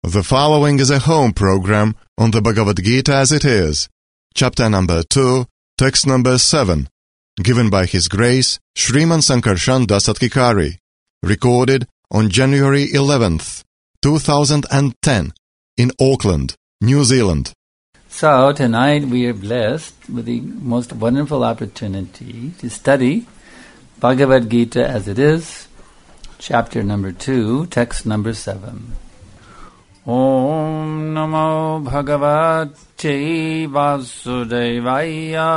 The following is a home program on the Bhagavad Gita as it is, chapter number 2, text number 7, given by His Grace Sriman Sankarshan Dasatkikari, recorded on January 11th, 2010, in Auckland, New Zealand. So tonight we are blessed with the most wonderful opportunity to study Bhagavad Gita as it is, chapter number 2, text number 7. Om Namo Bhagavate Vasudevaya.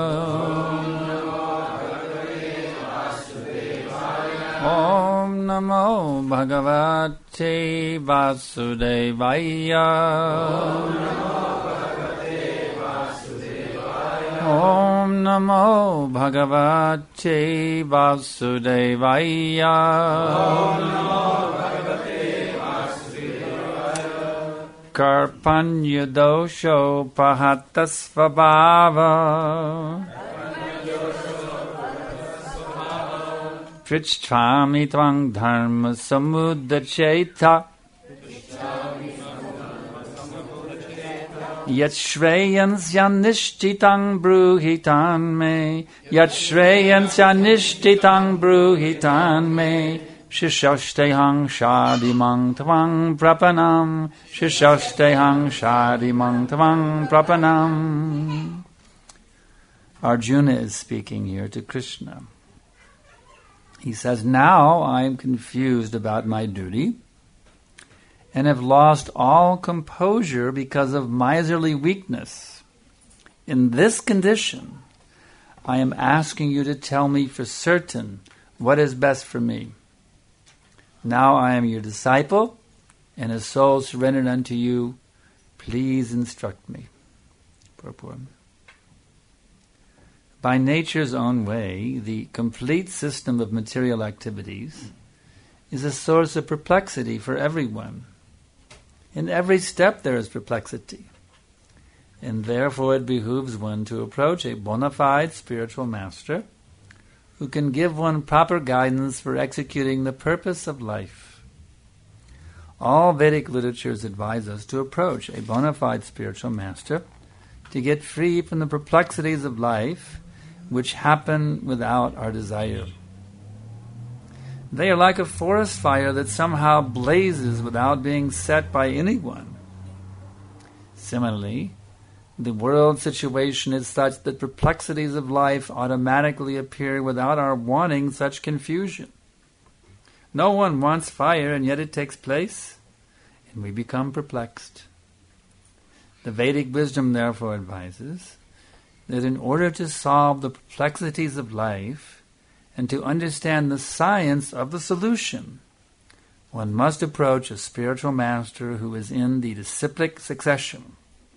Om Namo Bhagavate Vasudevaya. Om Namo Bhagavate Vasudevaya. Karpanya dosho pahatasvabhava Trichtvami tvang dharma samudacheta Yat shreyansya nishtitang bruhitan me Yat shreyansya nishtitang bruhitan me Shishashtehang shadimang tvang prapanam Shishashtehang shadimang tvang prapanam. Arjuna is speaking here to Krishna. He says, now I am confused about my duty and have lost all composure because of miserly weakness. In this condition, I am asking you to tell me for certain what is best for me. Now I am your disciple, and a soul surrendered unto you. Please instruct me. Purport. By nature's own way, the complete system of material activities is a source of perplexity for everyone. In every step there is perplexity, and therefore it behooves one to approach a bona fide spiritual master who can give one proper guidance for executing the purpose of life. All Vedic literatures advise us to approach a bona fide spiritual master to get free from the perplexities of life which happen without our desire. They are like a forest fire that somehow blazes without being set by anyone. Similarly, the world situation is such that perplexities of life automatically appear without our wanting such confusion. No one wants fire, and yet it takes place, and we become perplexed. The Vedic wisdom therefore advises that in order to solve the perplexities of life and to understand the science of the solution, one must approach a spiritual master who is in the disciplic succession.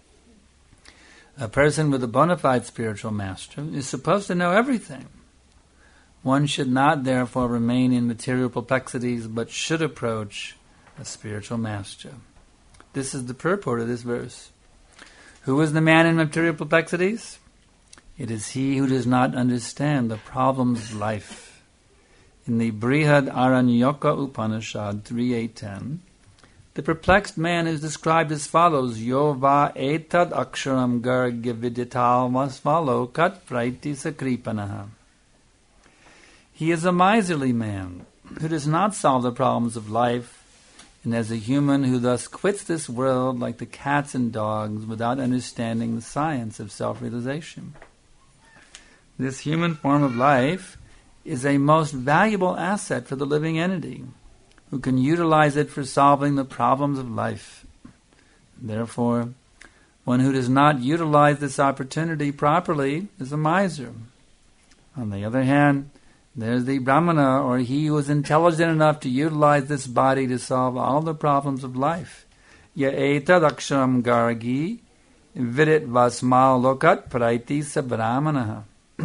A person with a bona fide spiritual master is supposed to know everything. One should not therefore remain in material perplexities, but should approach a spiritual master. This is the purport of this verse. Who is the man in material perplexities? It is he who does not understand the problems of life. In the Brihad Aranyoka Upanishad 3.8.10, the perplexed man is described as follows: Yo va etad aksharam gargya vidital vasvalo kat praiti sakripanaha. He is a miserly man who does not solve the problems of life, and as a human who thus quits this world like the cats and dogs without understanding the science of self-realization. This human form of life is a most valuable asset for the living entity, who can utilize it for solving the problems of life. Therefore, one who does not utilize this opportunity properly is a miser. On the other hand, there's the Brahmana, or he who is intelligent enough to utilize this body to solve all the problems of life. Ya etad aksharam gargi vidit vasmal lokat praiti sabrahmanaha.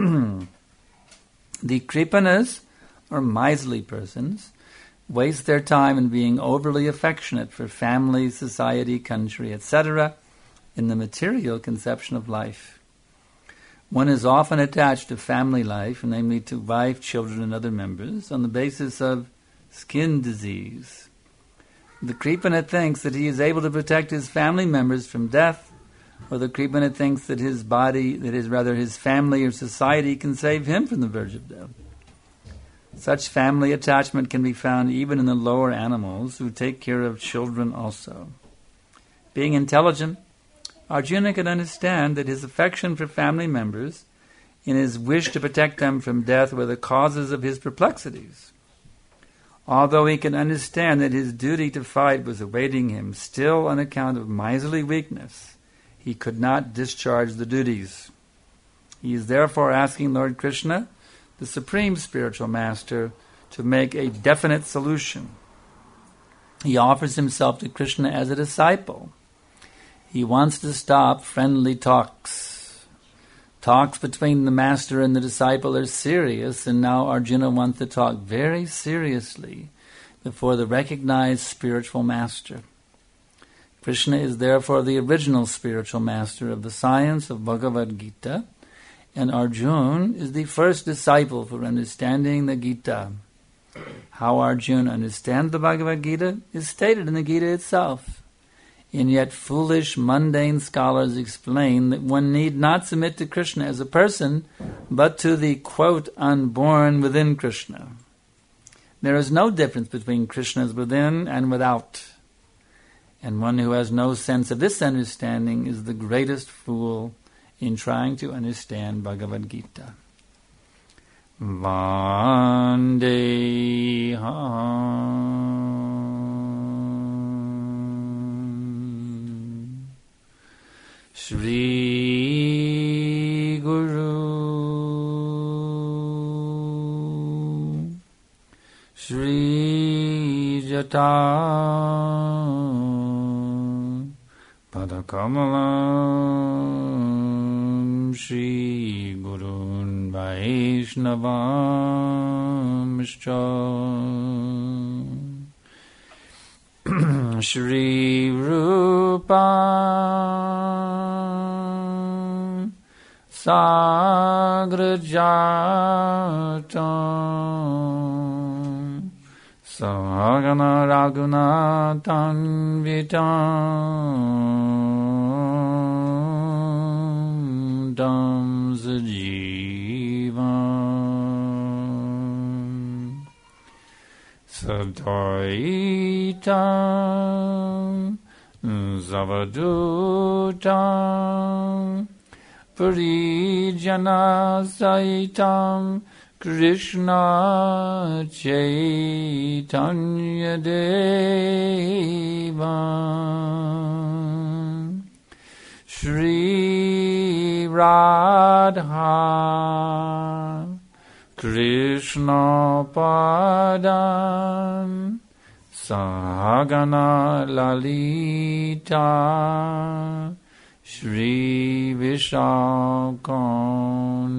The Kripanas, or miserly persons, waste their time in being overly affectionate for family, society, country, etc., in the material conception of life. One is often attached to family life, namely to wife, children, and other members, on the basis of skin disease. The Kripanak thinks that he is able to protect his family members from death, or the Kripanak thinks that his family or society can save him from the verge of death. Such family attachment can be found even in the lower animals who take care of children also. Being intelligent, Arjuna could understand that his affection for family members and his wish to protect them from death were the causes of his perplexities. Although he could understand that his duty to fight was awaiting him, still on account of miserly weakness, he could not discharge the duties. He is therefore asking Lord Krishna, the Supreme Spiritual Master, to make a definite solution. He offers himself to Krishna as a disciple. He wants to stop friendly talks. Talks between the master and the disciple are serious, and now Arjuna wants to talk very seriously before the recognized spiritual master. Krishna is therefore the original spiritual master of the science of Bhagavad Gita, and Arjuna is the first disciple for understanding the Gita. How Arjuna understands the Bhagavad Gita is stated in the Gita itself. And yet foolish, mundane scholars explain that one need not submit to Krishna as a person, but to the, quote, unborn within Krishna. There is no difference between Krishna's within and without. And one who has no sense of this understanding is the greatest fool in trying to understand Bhagavad Gita. Vandeham Shri Guru Shri Jata Padakamalam Shri Gurun Vaishnavamscha Shri Rupa Sagrajatam Sahagana Raghunathan Vitam Dam Sajivam Sadaitam Zavadutam Parijana Saitam Krishna Chaitanya Deva Shri Radha Krishna Padam Sahagana Lalita Shri Vishakam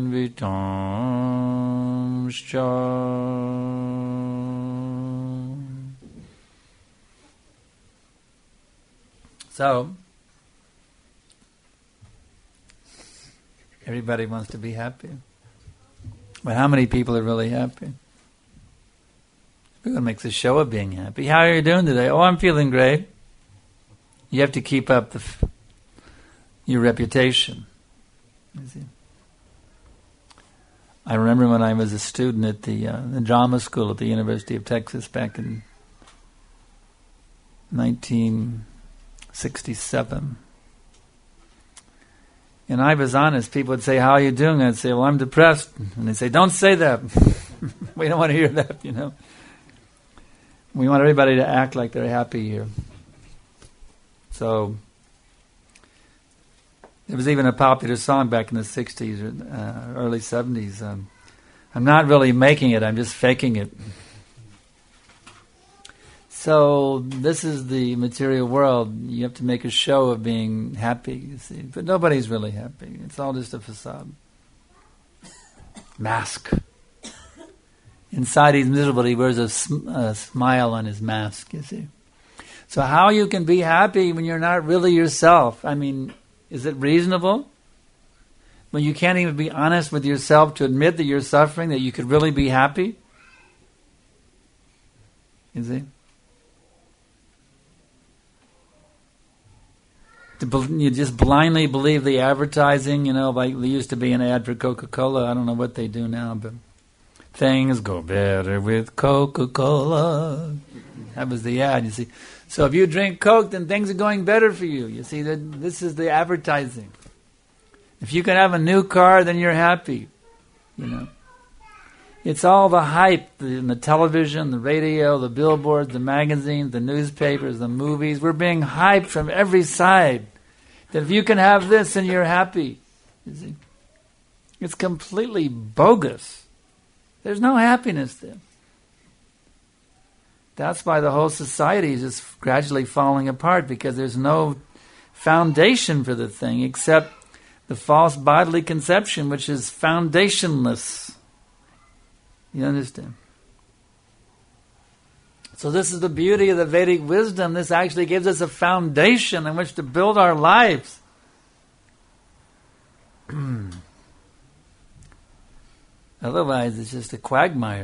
Vitamscha. So, everybody wants to be happy. But how many people are really happy? Everyone makes a show of being happy. How are you doing today? Oh, I'm feeling great. You have to keep up your reputation. You see? I remember when I was a student at the drama school at the University of Texas back in 1967. And I was honest. People would say, how are you doing? I'd say, well, I'm depressed. And they'd say, don't say that. We don't want to hear that, you know. We want everybody to act like they're happy here. So, there was even a popular song back in the 60s or early 70s. I'm not really making it, I'm just faking it. So this is the material world. You have to make a show of being happy, you see. But nobody's really happy. It's all just a facade. Mask. Inside he's miserable. He wears a smile on his mask, you see. So how you can be happy when you're not really yourself? I mean, is it reasonable? When you can't even be honest with yourself to admit that you're suffering, that you could really be happy? You see? You just blindly believe the advertising, like there used to be an ad for Coca-Cola. I don't know what they do now, but things go better with Coca-Cola. That was the ad, you see. So if you drink Coke, then things are going better for you. You see, this is the advertising. If you can have a new car, then you're happy. It's all the hype in the television, the radio, the billboards, the magazines, the newspapers, the movies. We're being hyped from every side. That if you can have this, then you're happy. You see? It's completely bogus. There's no happiness there. That's why the whole society is just gradually falling apart, because there's no foundation for the thing except the false bodily conception, which is foundationless. You understand? So this is the beauty of the Vedic wisdom. This actually gives us a foundation on which to build our lives. Otherwise, it's just a quagmire,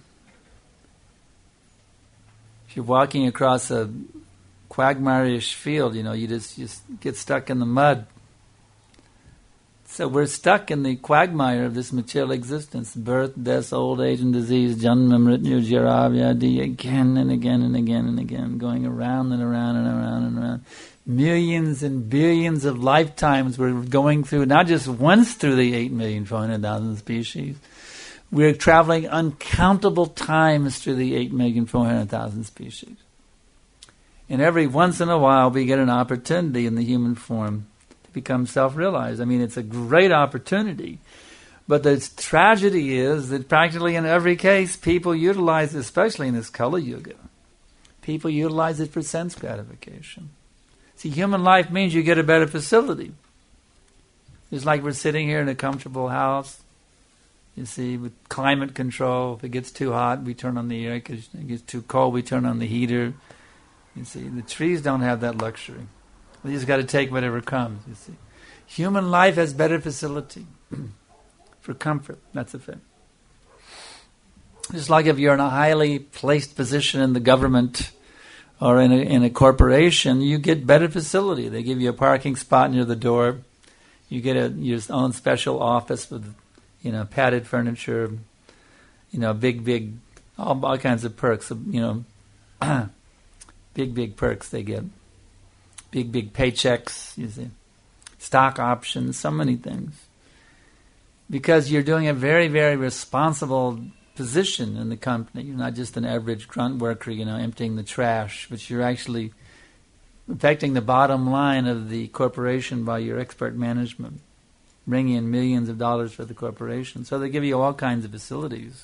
If you're walking across a quagmire-ish field, you just get stuck in the mud. So we're stuck in the quagmire of this material existence. Birth, death, old age and disease, janma, mrityu, jara, vyadhi, again and again and again and again, going around and around and around and around. Millions and billions of lifetimes we're going through, not just once through the 8,400,000 species. We're traveling uncountable times through the 8,400,000 species. And every once in a while we get an opportunity in the human form to become self-realized. I mean, it's a great opportunity. But the tragedy is that practically in every case, people utilize, especially in this Kali Yuga, people utilize it for sense gratification. See, human life means you get a better facility. It's like we're sitting here in a comfortable house, you see, with climate control. If it gets too hot, we turn on the air. If it gets too cold, we turn on the heater. You see, the trees don't have that luxury. We just got to take whatever comes, you see. Human life has better facility for comfort. That's the thing. Just like if you're in a highly placed position in the government or in a corporation, you get better facility. They give you a parking spot near the door. You get your own special office with, padded furniture, big, all kinds of perks, big perks they get. Big paychecks, you see. Stock options, so many things. Because you're doing a very, very responsible position in the company. You're not just an average grunt worker, emptying the trash, but you're actually affecting the bottom line of the corporation by your expert management, bringing in millions of dollars for the corporation. So they give you all kinds of facilities.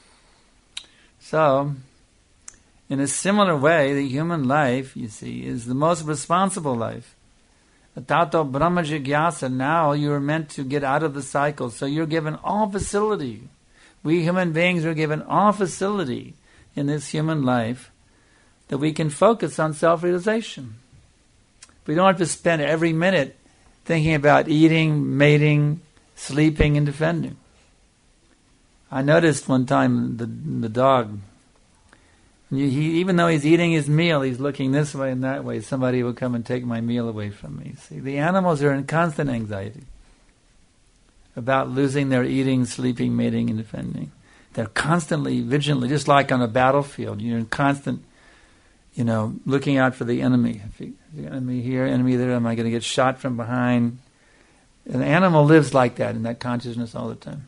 So, in a similar way, the human life, you see, is the most responsible life. Tato Brahma Jigyasa, now you are meant to get out of the cycle, so you're given all facility. We human beings are given all facility in this human life that we can focus on self-realization. We don't have to spend every minute thinking about eating, mating, sleeping, and defending. I noticed one time the dog, even though he's eating his meal, he's looking this way and that way. Somebody will come and take my meal away from me. See, the animals are in constant anxiety about losing their eating, sleeping, mating, and defending. They're constantly, vigilantly, just like on a battlefield. You're in constant, looking out for the enemy. The enemy here, enemy there, am I going to get shot from behind? An animal lives like that, in that consciousness all the time.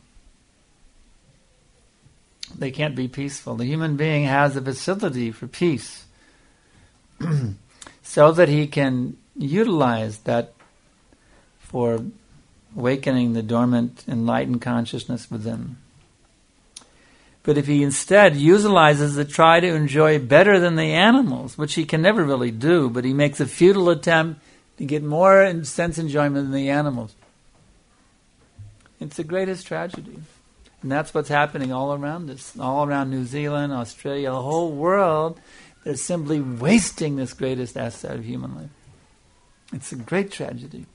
They can't be peaceful. The human being has a facility for peace so that he can utilize that for awakening the dormant, enlightened consciousness within. But if he instead utilizes to try to enjoy better than the animals, which he can never really do, but he makes a futile attempt to get more sense enjoyment than the animals, it's the greatest tragedy. And that's what's happening all around us, all around New Zealand, Australia, the whole world. They're simply wasting this greatest asset of human life. It's a great tragedy.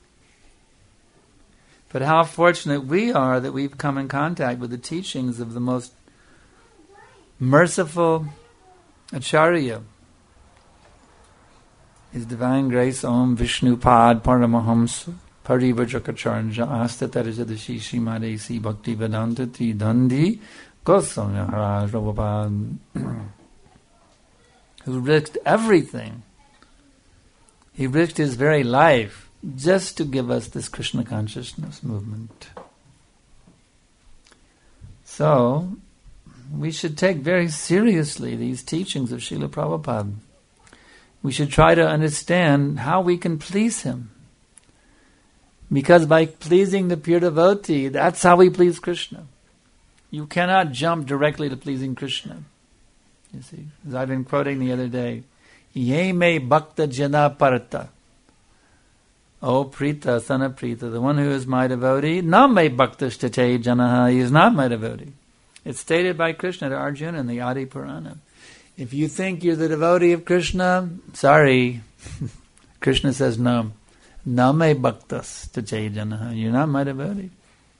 But how fortunate we are that we've come in contact with the teachings of the most merciful Acharya. His Divine Grace Om Vishnu Pad Paramahamsa Parivajakacharja Astatarajadashi Shimadesi Bhakti Vedanta Ti Dandi Goswami Maharaj Prabhupada, who risked everything. He risked his very life just to give us this Krishna consciousness movement. So, we should take very seriously these teachings of Srila Prabhupada. We should try to understand how we can please him. Because by pleasing the pure devotee, that's how we please Krishna. You cannot jump directly to pleasing Krishna. You see, as I've been quoting the other day, Ye me bhakta jana parta. O Prita, son of Prita, the one who is my devotee, na me bhakta state janaha, he is not my devotee. It's stated by Krishna to Arjuna in the Adi Purana. If you think you're the devotee of Krishna, sorry. Krishna says no. Na me bhakta state janaha, you're not my devotee.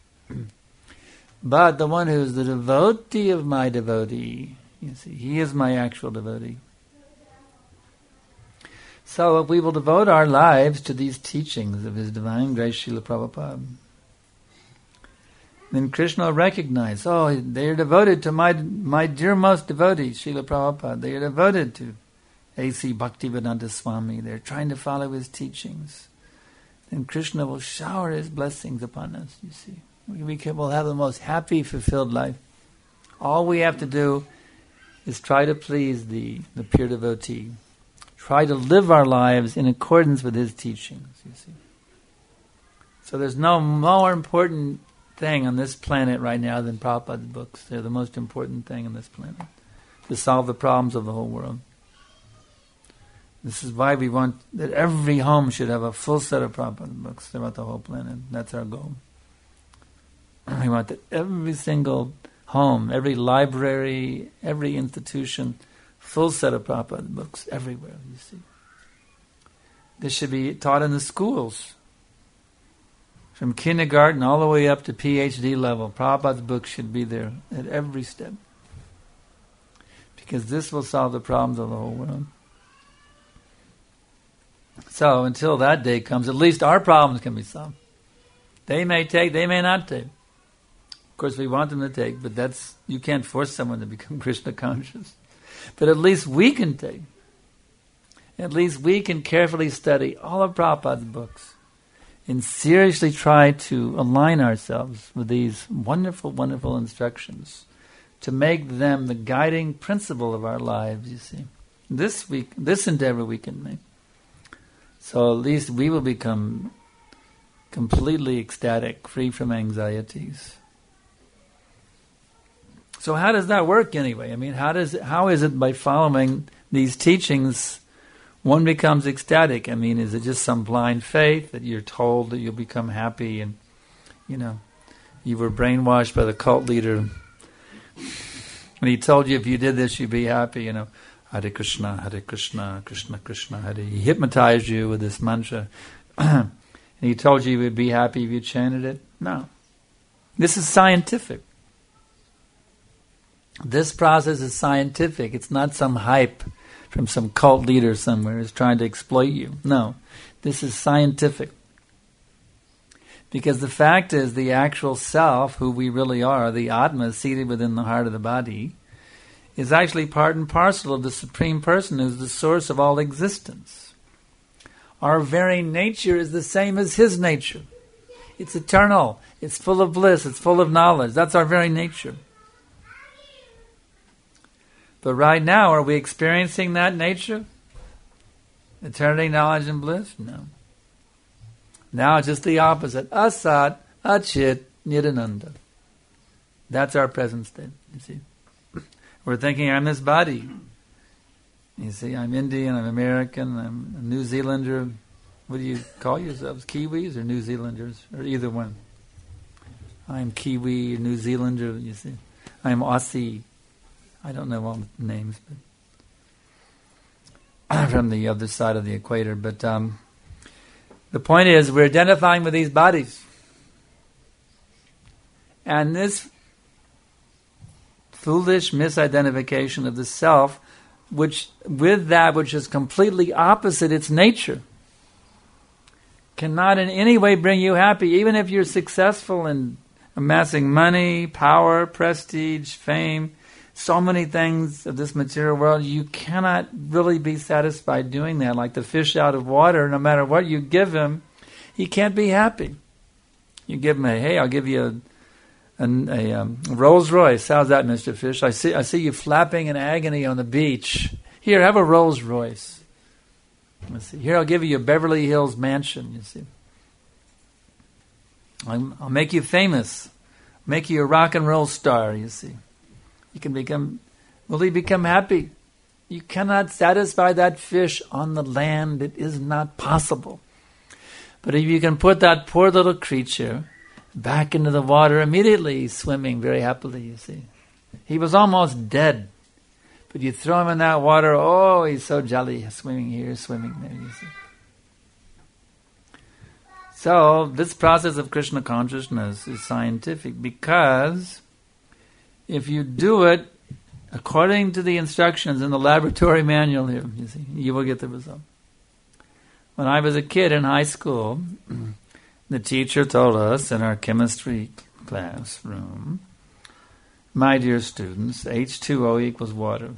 But the one who is the devotee of my devotee, you see, he is my actual devotee. So if we will devote our lives to these teachings of His Divine Grace Srila Prabhupada, then Krishna will recognize, oh, they are devoted to my dearmost devotee, Srila Prabhupada. They are devoted to A.C. Bhaktivedanta Swami. They're trying to follow his teachings. Then Krishna will shower his blessings upon us, you see. We'll have the most happy, fulfilled life. All we have to do is try to please the pure devotee. Try to live our lives in accordance with his teachings, you see. So there's no more important thing on this planet right now than Prabhupada's books. They're the most important thing on this planet to solve the problems of the whole world. This is why we want that every home should have a full set of Prabhupada books throughout the whole planet. That's our goal. We want that every single home, every library, every institution, full set of Prabhupada books everywhere, you see. This should be taught in the schools. From kindergarten all the way up to PhD level, Prabhupada's books should be there at every step. Because this will solve the problems of the whole world. So until that day comes, at least our problems can be solved. They may take, they may not take. Of course we want them to take, but you can't force someone to become Krishna conscious. But at least we can take. At least we can carefully study all of Prabhupada's books and seriously try to align ourselves with these wonderful, wonderful instructions to make them the guiding principle of our lives, you see. This endeavor we can make. So at least we will become completely ecstatic, free from anxieties. So how does that work anyway? I mean, how is it by following these teachings one becomes ecstatic? I mean, is it just some blind faith that you're told that you'll become happy and, you were brainwashed by the cult leader and he told you if you did this you'd be happy, Hare Krishna, Krishna Krishna, Hare. He hypnotized you with this mantra and he told you would be happy if you chanted it? No. This is scientific. This process is scientific. It's not some hype from some cult leader somewhere who's trying to exploit you. No. This is scientific. Because the fact is, the actual self, who we really are, the Atma seated within the heart of the body, is actually part and parcel of the Supreme Person who's the source of all existence. Our very nature is the same as His nature. It's eternal. It's full of bliss. It's full of knowledge. That's our very nature. But right now, are we experiencing that nature? Eternity, knowledge, and bliss? No. Now it's just the opposite. Asat, Achit, Nirananda. That's our present state, you see. We're thinking, I'm this body. You see, I'm Indian, I'm American, I'm a New Zealander. What do you call yourselves? Kiwis or New Zealanders? Or either one. I'm Kiwi, New Zealander, you see. I'm Aussie. I don't know all the names, but from the other side of the equator. But the point is, we're identifying with these bodies. And this foolish misidentification of the self with that which is completely opposite its nature, cannot in any way bring you happy, even if you're successful in amassing money, power, prestige, fame, so many things of this material world. You cannot really be satisfied doing that. Like the fish out of water, no matter what you give him, he can't be happy. You give him I'll give you a Rolls Royce. How's that, Mr. Fish? I see you flapping in agony on the beach. Here, have a Rolls Royce. Let's see. Here, I'll give you a Beverly Hills mansion. You see, I'll make you famous, make you a rock and roll star. You see, you can become. Will he become happy? You cannot satisfy that fish on the land. It is not possible. But if you can put that poor little creature back into the water, immediately he's swimming very happily, you see. He was almost dead. But you throw him in that water, oh, he's so jolly, swimming here, swimming there, you see. So, this process of Krishna consciousness is scientific because if you do it according to the instructions in the laboratory manual here, you see, you will get the result. When I was a kid in high school, the teacher told us in our chemistry classroom, my dear students, H2O equals water.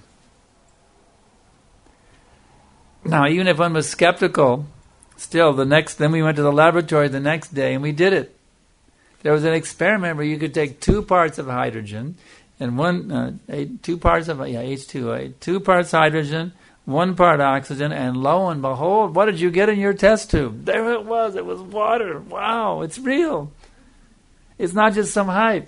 Now, even if one was skeptical, still, then we went to the laboratory the next day and we did it. There was an experiment where you could take 2 parts of hydrogen and 2 parts of H2O, 2 parts hydrogen, 1 part oxygen, and lo and behold, what did you get in your test tube? There it was water. Wow, it's real. It's not just some hype.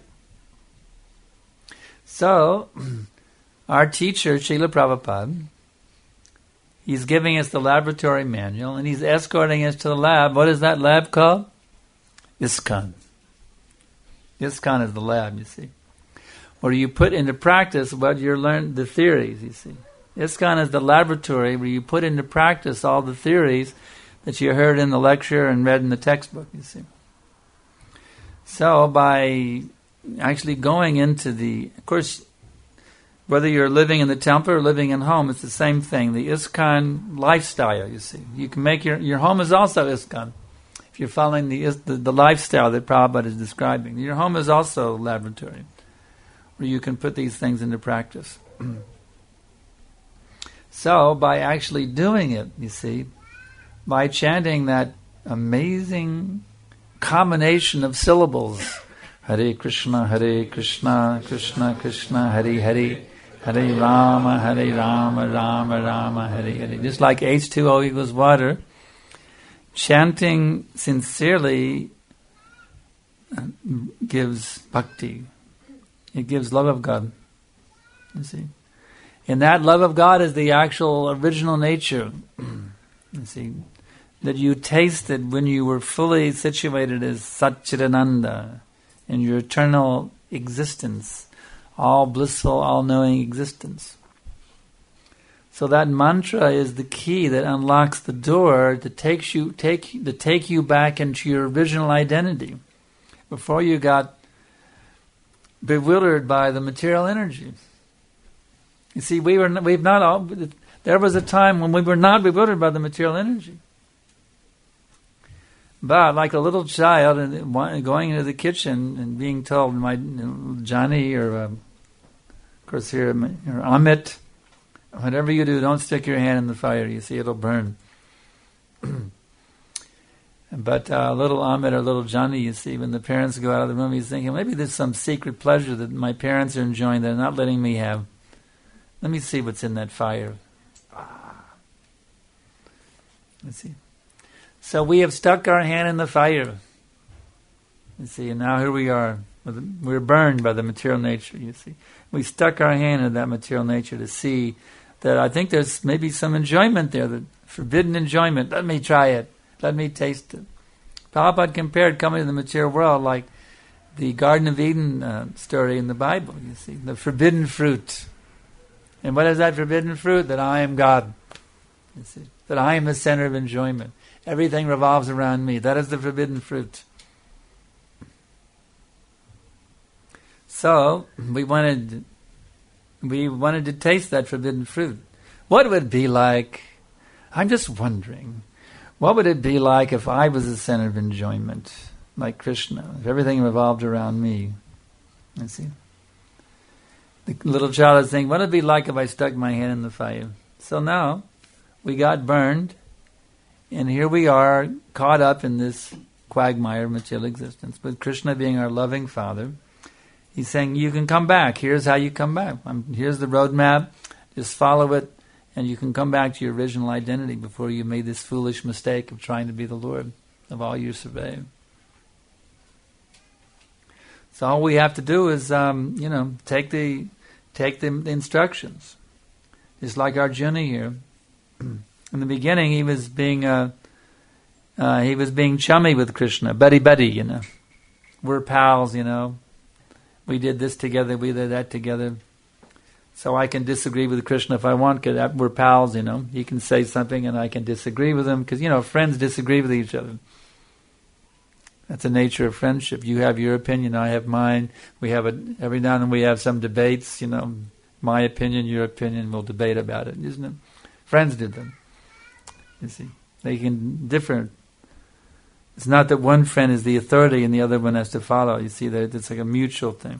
So, our teacher, Srila Prabhupada, he's giving us the laboratory manual, and he's escorting us to the lab. What is that lab called? ISKCON. ISKCON is the lab, you see, where you put into practice what you learned, the theories, you see. ISKCON is the laboratory where you put into practice all the theories that you heard in the lecture and read in the textbook, you see. So by actually going into of course, whether you're living in the temple or living in home, it's the same thing. The ISKCON lifestyle, you see. You can make your home is also ISKCON. If you're following the lifestyle that Prabhupada is describing. Your home is also a laboratory where you can put these things into practice. So, by actually doing it, you see, by chanting that amazing combination of syllables, Hare Krishna, Krishna Krishna, Hare Hare, Hare Rama, Rama Rama, Hare Hare. Just like H2O equals water, chanting sincerely gives bhakti. It gives love of God, you see. And that love of God is the actual original nature, you see, that you tasted when you were fully situated as Satchidananda in your eternal existence, all blissful, all-knowing existence. So that mantra is the key that unlocks the door to take you back into your original identity before you got bewildered by the material energy. You see, there was a time when we were not bewildered by the material energy. But like a little child and going into the kitchen and being told, my Johnny or of course here, or Amit, whatever you do, don't stick your hand in the fire. You see, it'll burn. But little Amit or little Johnny, you see, when the parents go out of the room, he's thinking, maybe there's some secret pleasure that my parents are enjoying that they're not letting me have. Let me see what's in that fire. Let's see. So we have stuck our hand in the fire. You see, and now here we are. We're burned by the material nature, you see. We stuck our hand in that material nature to see that I think there's maybe some enjoyment there, the forbidden enjoyment. Let me try it. Let me taste it. Prabhupada compared coming to the material world like the Garden of Eden story in the Bible, you see. The forbidden fruit. And what is that forbidden fruit? That I am God. You see. That I am the center of enjoyment. Everything revolves around me. That is the forbidden fruit. So we wanted to taste that forbidden fruit. What would it be like? I'm just wondering, what would it be like if I was the center of enjoyment, like Krishna, if everything revolved around me? You see? The little child is saying, what would it be like if I stuck my hand in the fire? So now, we got burned, and here we are, caught up in this quagmire of material existence. But Krishna being our loving Father, He's saying, you can come back. Here's how you come back. Here's the roadmap. Just follow it, and you can come back to your original identity before you made this foolish mistake of trying to be the Lord of all you surveyed. So all we have to do is, take the instructions. Just like Arjuna here. In the beginning, he was being chummy with Krishna, buddy. We're pals. We did this together. We did that together. So I can disagree with Krishna if I want, because we're pals. He can say something, and I can disagree with him, because friends disagree with each other. That's the nature of friendship. You have your opinion, I have mine. We have every now and then we have some debates. My opinion, your opinion. We'll debate about it, isn't it? Friends did them. You see, they can differ. It's not that one friend is the authority and the other one has to follow. You see, that it's like a mutual thing.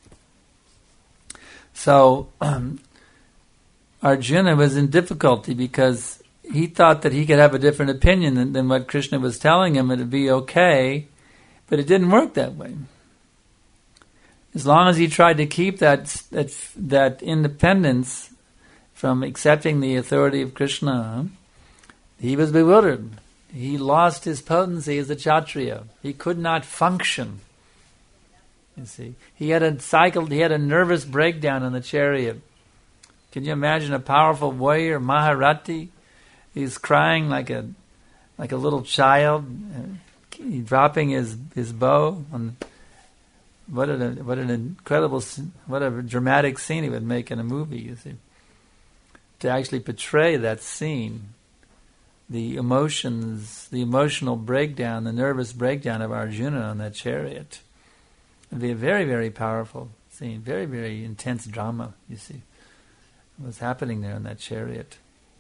So Arjuna was in difficulty because he thought that he could have a different opinion than what Krishna was telling him. It would be okay, but it didn't work that way. As long as he tried to keep that independence from accepting the authority of Krishna, he was bewildered. He lost his potency as a Kshatriya. He could not function. You see, he had a nervous breakdown in the chariot. Can you imagine a powerful warrior, Maharati? He's crying like a little child, dropping his bow. What an incredible, what a dramatic scene he would make in a movie, you see. To actually portray that scene, the emotions, the emotional breakdown, the nervous breakdown of Arjuna on that chariot. It would be a very, very powerful scene, very, very intense drama, you see. What's happening there in that chariot.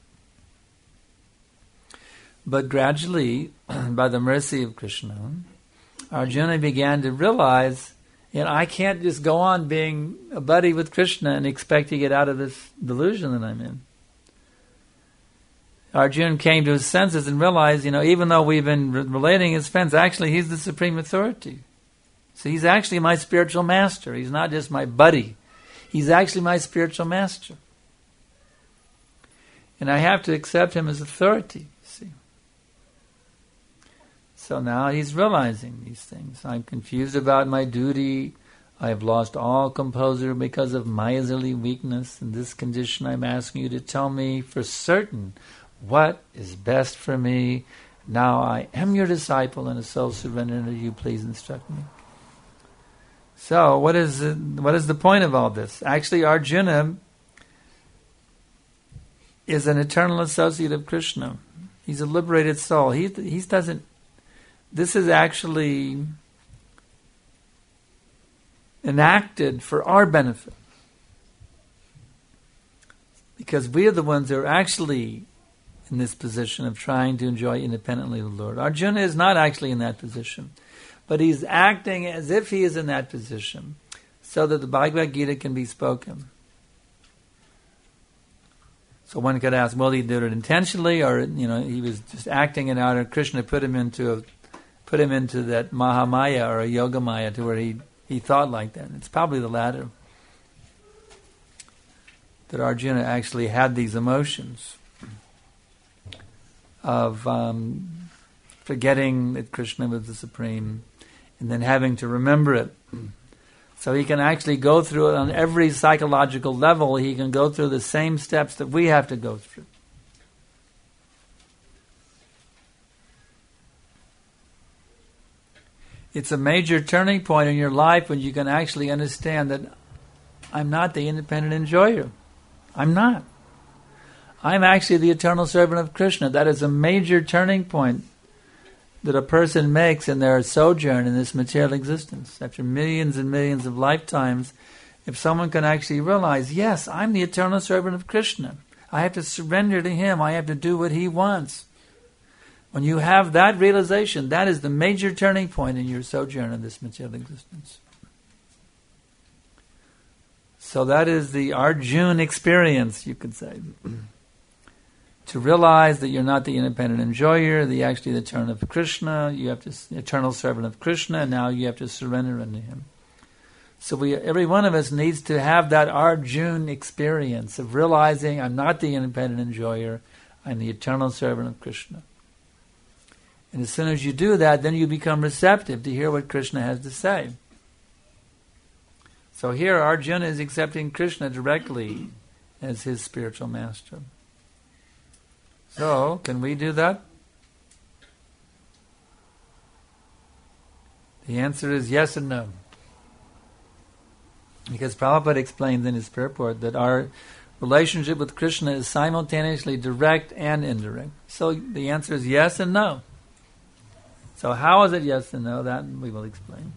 But gradually, by the mercy of Krishna, Arjuna began to realize, I can't just go on being a buddy with Krishna and expect to get out of this delusion that I'm in. Arjuna came to his senses and realized, even though we've been relating as friends, actually he's the supreme authority. So he's actually my spiritual master. He's not just my buddy. He's actually my spiritual master. And I have to accept him as authority, see. So now he's realizing these things. I'm confused about my duty. I have lost all composure because of miserly weakness. In this condition, I'm asking you to tell me for certain what is best for me. Now I am your disciple and a soul surrendered to you. Please instruct me. So what is the point of all this? Actually, Arjuna is an eternal associate of Krishna. He's a liberated soul. He doesn't. This is actually enacted for our benefit, because we are the ones who are actually in this position of trying to enjoy independently the Lord. Arjuna is not actually in that position, but he's acting as if he is in that position, so that the Bhagavad Gita can be spoken. So one could ask, well, he did it intentionally, or he was just acting it out, and Krishna put him into that Mahamaya or a Yogamaya to where he thought like that. It's probably the latter. That Arjuna actually had these emotions of forgetting that Krishna was the supreme, and then having to remember it. So he can actually go through it on every psychological level. He can go through the same steps that we have to go through. It's a major turning point in your life when you can actually understand that I'm not the independent enjoyer. I'm not. I'm actually the eternal servant of Krishna. That is a major turning point that a person makes in their sojourn in this material existence. After millions and millions of lifetimes, if someone can actually realize, yes, I'm the eternal servant of Krishna. I have to surrender to Him. I have to do what He wants. When you have that realization, that is the major turning point in your sojourn in this material existence. So that is the Arjuna experience, you could say. To realize that you're not the independent enjoyer, actually the turn of Krishna, you have to eternal servant of Krishna, and now you have to surrender unto Him. So every one of us needs to have that Arjuna experience of realizing I'm not the independent enjoyer, I'm the eternal servant of Krishna. And as soon as you do that, then you become receptive to hear what Krishna has to say. So here Arjuna is accepting Krishna directly as his spiritual master. So, can we do that? The answer is yes and no. Because Prabhupada explains in his purport that our relationship with Krishna is simultaneously direct and indirect. So the answer is yes and no. So how is it yes and no? That we will explain.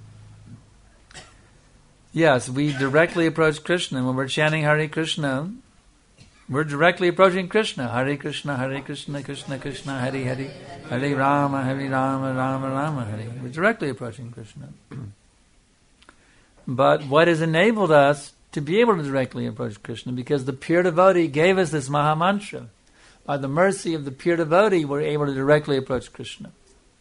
Yes, we directly approach Krishna. When we're chanting Hare Krishna, we're directly approaching Krishna. Hare Krishna, Krishna Krishna, Hare Hare, Hare Rama, Rama Rama, Hare. We're directly approaching Krishna. But what has enabled us to be able to directly approach Krishna? Because the pure devotee gave us this Mahamantra. By the mercy of the pure devotee, we're able to directly approach Krishna.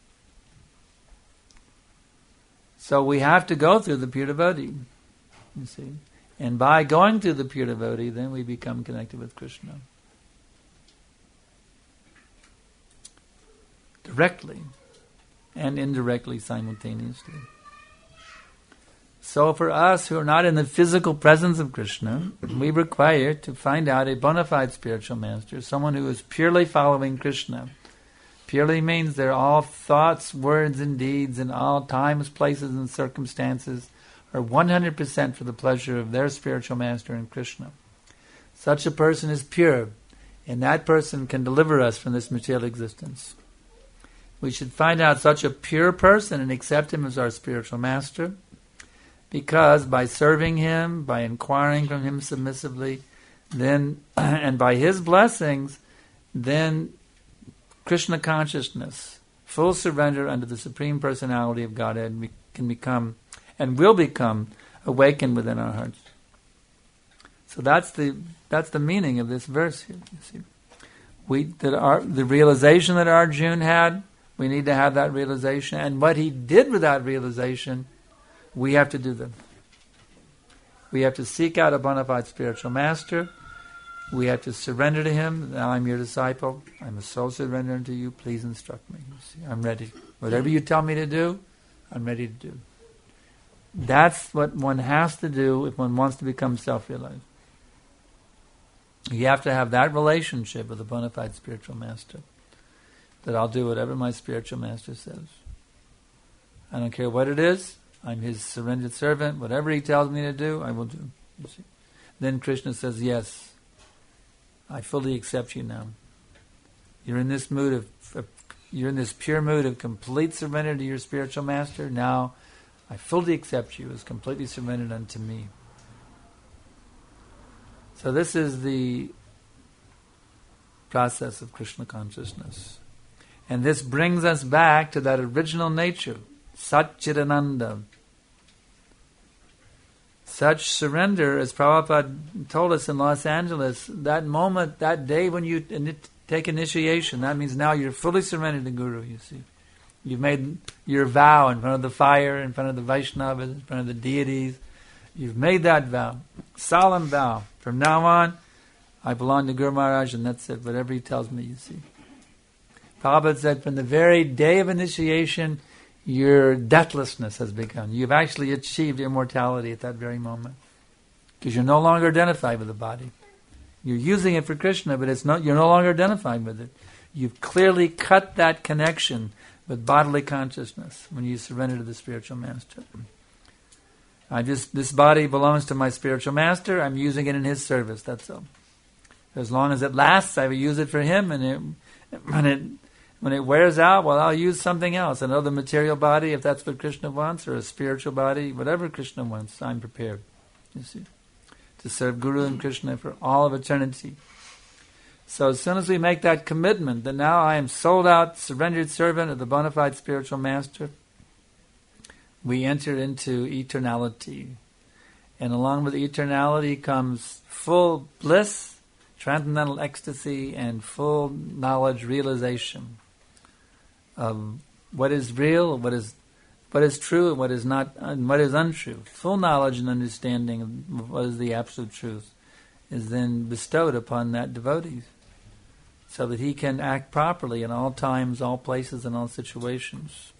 So we have to go through the pure devotee, you see. And by going through the pure devotee, then we become connected with Krishna. Directly and indirectly simultaneously. So for us who are not in the physical presence of Krishna, we require to find out a bona fide spiritual master, someone who is purely following Krishna. Purely means they're all thoughts, words, and deeds in all times, places, and circumstances are 100% for the pleasure of their spiritual master in Krishna. Such a person is pure, and that person can deliver us from this material existence. We should find out such a pure person and accept him as our spiritual master, because by serving him, by inquiring from him submissively, then and by his blessings, then Krishna consciousness, full surrender unto the Supreme Personality of Godhead, can become and will become awakened within our hearts. So that's the meaning of this verse here. You see, the realization that Arjuna had, we need to have that realization, and what he did with that realization, we have to do them. We have to seek out a bona fide spiritual master. We have to surrender to him. Now I'm your disciple. I'm a soul surrender unto you. Please instruct me. You see, I'm ready. Whatever you tell me to do, I'm ready to do. That's what one has to do if one wants to become self-realized. You have to have that relationship with a bona fide spiritual master. That I'll do whatever my spiritual master says. I don't care what it is. I'm his surrendered servant. Whatever he tells me to do, I will do. You see. Then Krishna says, yes, I fully accept you now. You're in this mood you're in this pure mood of complete surrender to your spiritual master. Now, I fully accept you as completely surrendered unto me. So this is the process of Krishna consciousness. And this brings us back to that original nature, Satchidananda. Such surrender, as Prabhupada told us in Los Angeles, that moment, that day when you take initiation, that means now you're fully surrendered to Guru, you see. You've made your vow in front of the fire, in front of the Vaishnavas, in front of the deities. You've made that vow, solemn vow. From now on, I belong to Guru Maharaj, and that's it, whatever he tells me, you see. Prabhupada said, from the very day of initiation, your deathlessness has begun. You've actually achieved immortality at that very moment. Because you're no longer identified with the body. You're using it for Krishna, but you're no longer identified with it. You've clearly cut that connection with bodily consciousness when you surrender to the spiritual master. This body belongs to my spiritual master. I'm using it in his service, that's all. As long as it lasts, I will use it for him, and when it wears out, well, I'll use something else. Another material body, if that's what Krishna wants, or a spiritual body, whatever Krishna wants, I'm prepared, you see, to serve Guru and Krishna for all of eternity. So as soon as we make that commitment that now I am sold out, surrendered servant of the bona fide spiritual master, we enter into eternality. And along with eternality comes full bliss, transcendental ecstasy, and full knowledge, realization of what is real, what is true, and what is not, and what is untrue. Full knowledge and understanding of what is the absolute truth is then bestowed upon that devotee, so that he can act properly in all times, all places, and all situations.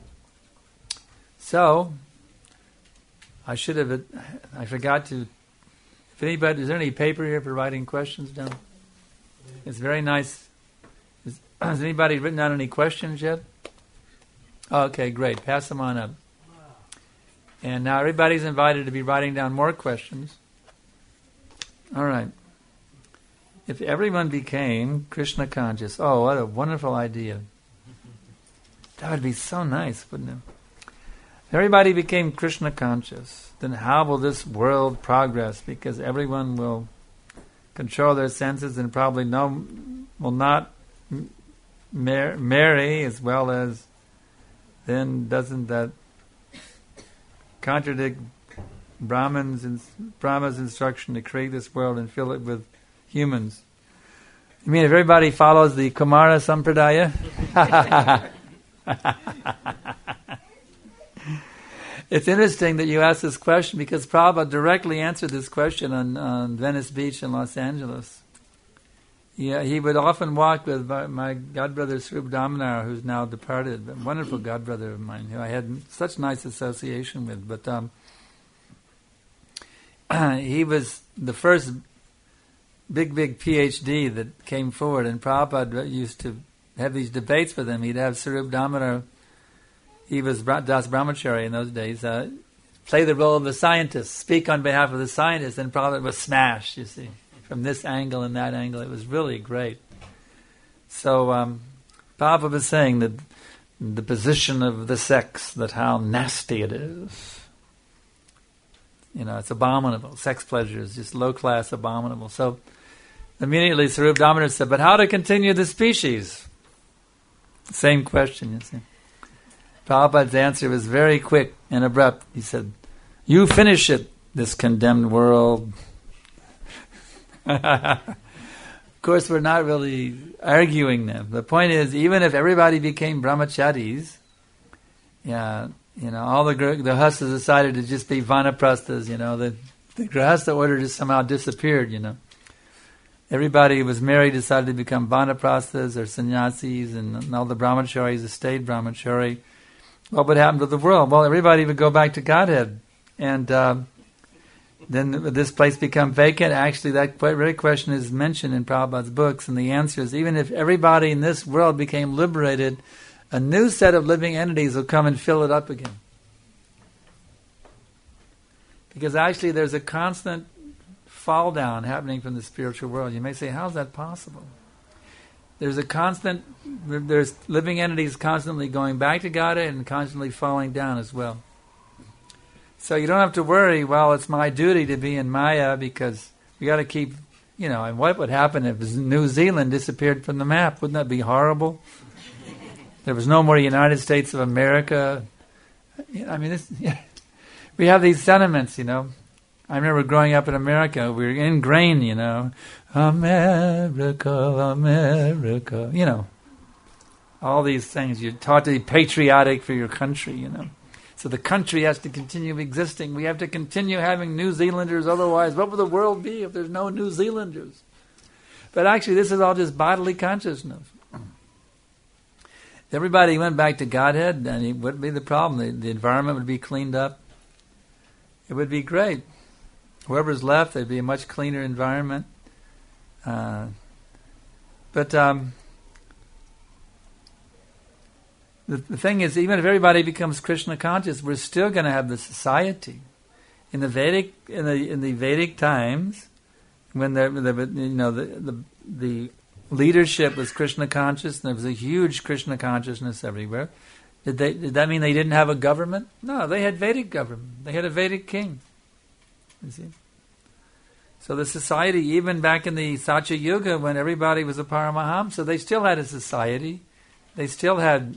So, I forgot to, if anybody, is there any paper here for writing questions down? It's very nice. Has anybody written down any questions yet? Okay, great. Pass them on up. And now everybody's invited to be writing down more questions. All right. If everyone became Krishna conscious, oh, what a wonderful idea. That would be so nice, wouldn't it? If everybody became Krishna conscious, then how will this world progress? Because everyone will control their senses and probably will not marry, as well as, then doesn't that contradict Brahma's instruction to create this world and fill it with humans? You mean if everybody follows the Kumara Sampradaya? It's interesting that you asked this question, because Prabhupada directly answered this question on Venice Beach in Los Angeles. Yeah, he would often walk with my godbrother Swarup Damodar, who's now departed, a wonderful godbrother of mine, who I had such nice association with. But he was the first big PhD that came forward, and Prabhupada used to have these debates with him. He'd have Swarup Damodar, he was Das Brahmachari in those days, play the role of the scientist, speak on behalf of the scientist, and Prabhupada was smashed, you see, from this angle and that angle. It was really great. So Prabhupada was saying that the position of the sex, that how nasty it is. You know, it's abominable. Sex pleasure is just low-class, abominable. So immediately Swarup Damodar said, but how to continue the species? Same question, you see. Prabhupada's answer was very quick and abrupt. He said, you finish it, this condemned world. Of course, we're not really arguing them. The point is, even if everybody became brahmacharis, all the grihastas decided to just be vanaprasthas, the grihasta order just somehow disappeared, Everybody who was married decided to become vanaprasthas or sannyasis, and all the brahmacharis stayed brahmachari. What would happen to the world? Well, everybody would go back to Godhead. And then this place become vacant. Actually, that very question is mentioned in Prabhupada's books, and the answer is, even if everybody in this world became liberated, a new set of living entities will come and fill it up again. Because actually there's a constant fall down happening from the spiritual world. You may say, how is that possible? There's living entities constantly going back to Godhead and constantly falling down as well. So you don't have to worry, well, it's my duty to be in Maya because we got to keep, and what would happen if New Zealand disappeared from the map? Wouldn't that be horrible? There was no more United States of America. We have these sentiments, I remember growing up in America, we were ingrained, America, America, all these things. You're taught to be patriotic for your country, So the country has to continue existing. We have to continue having New Zealanders, otherwise what would the world be if there's no New Zealanders? But actually this is all just bodily consciousness. If everybody went back to Godhead, then it wouldn't be the problem. The environment would be cleaned up. It would be great. Whoever's left, there'd be a much cleaner environment. But the thing is, even if everybody becomes Krishna conscious, we're still going to have the society. In the Vedic times, when the leadership was Krishna conscious, and there was a huge Krishna consciousness everywhere. Did that mean they didn't have a government? No, they had Vedic government. They had a Vedic king. You see? So the society, even back in the Satya Yuga, when everybody was a Paramahamsa, they still had a society. They still had,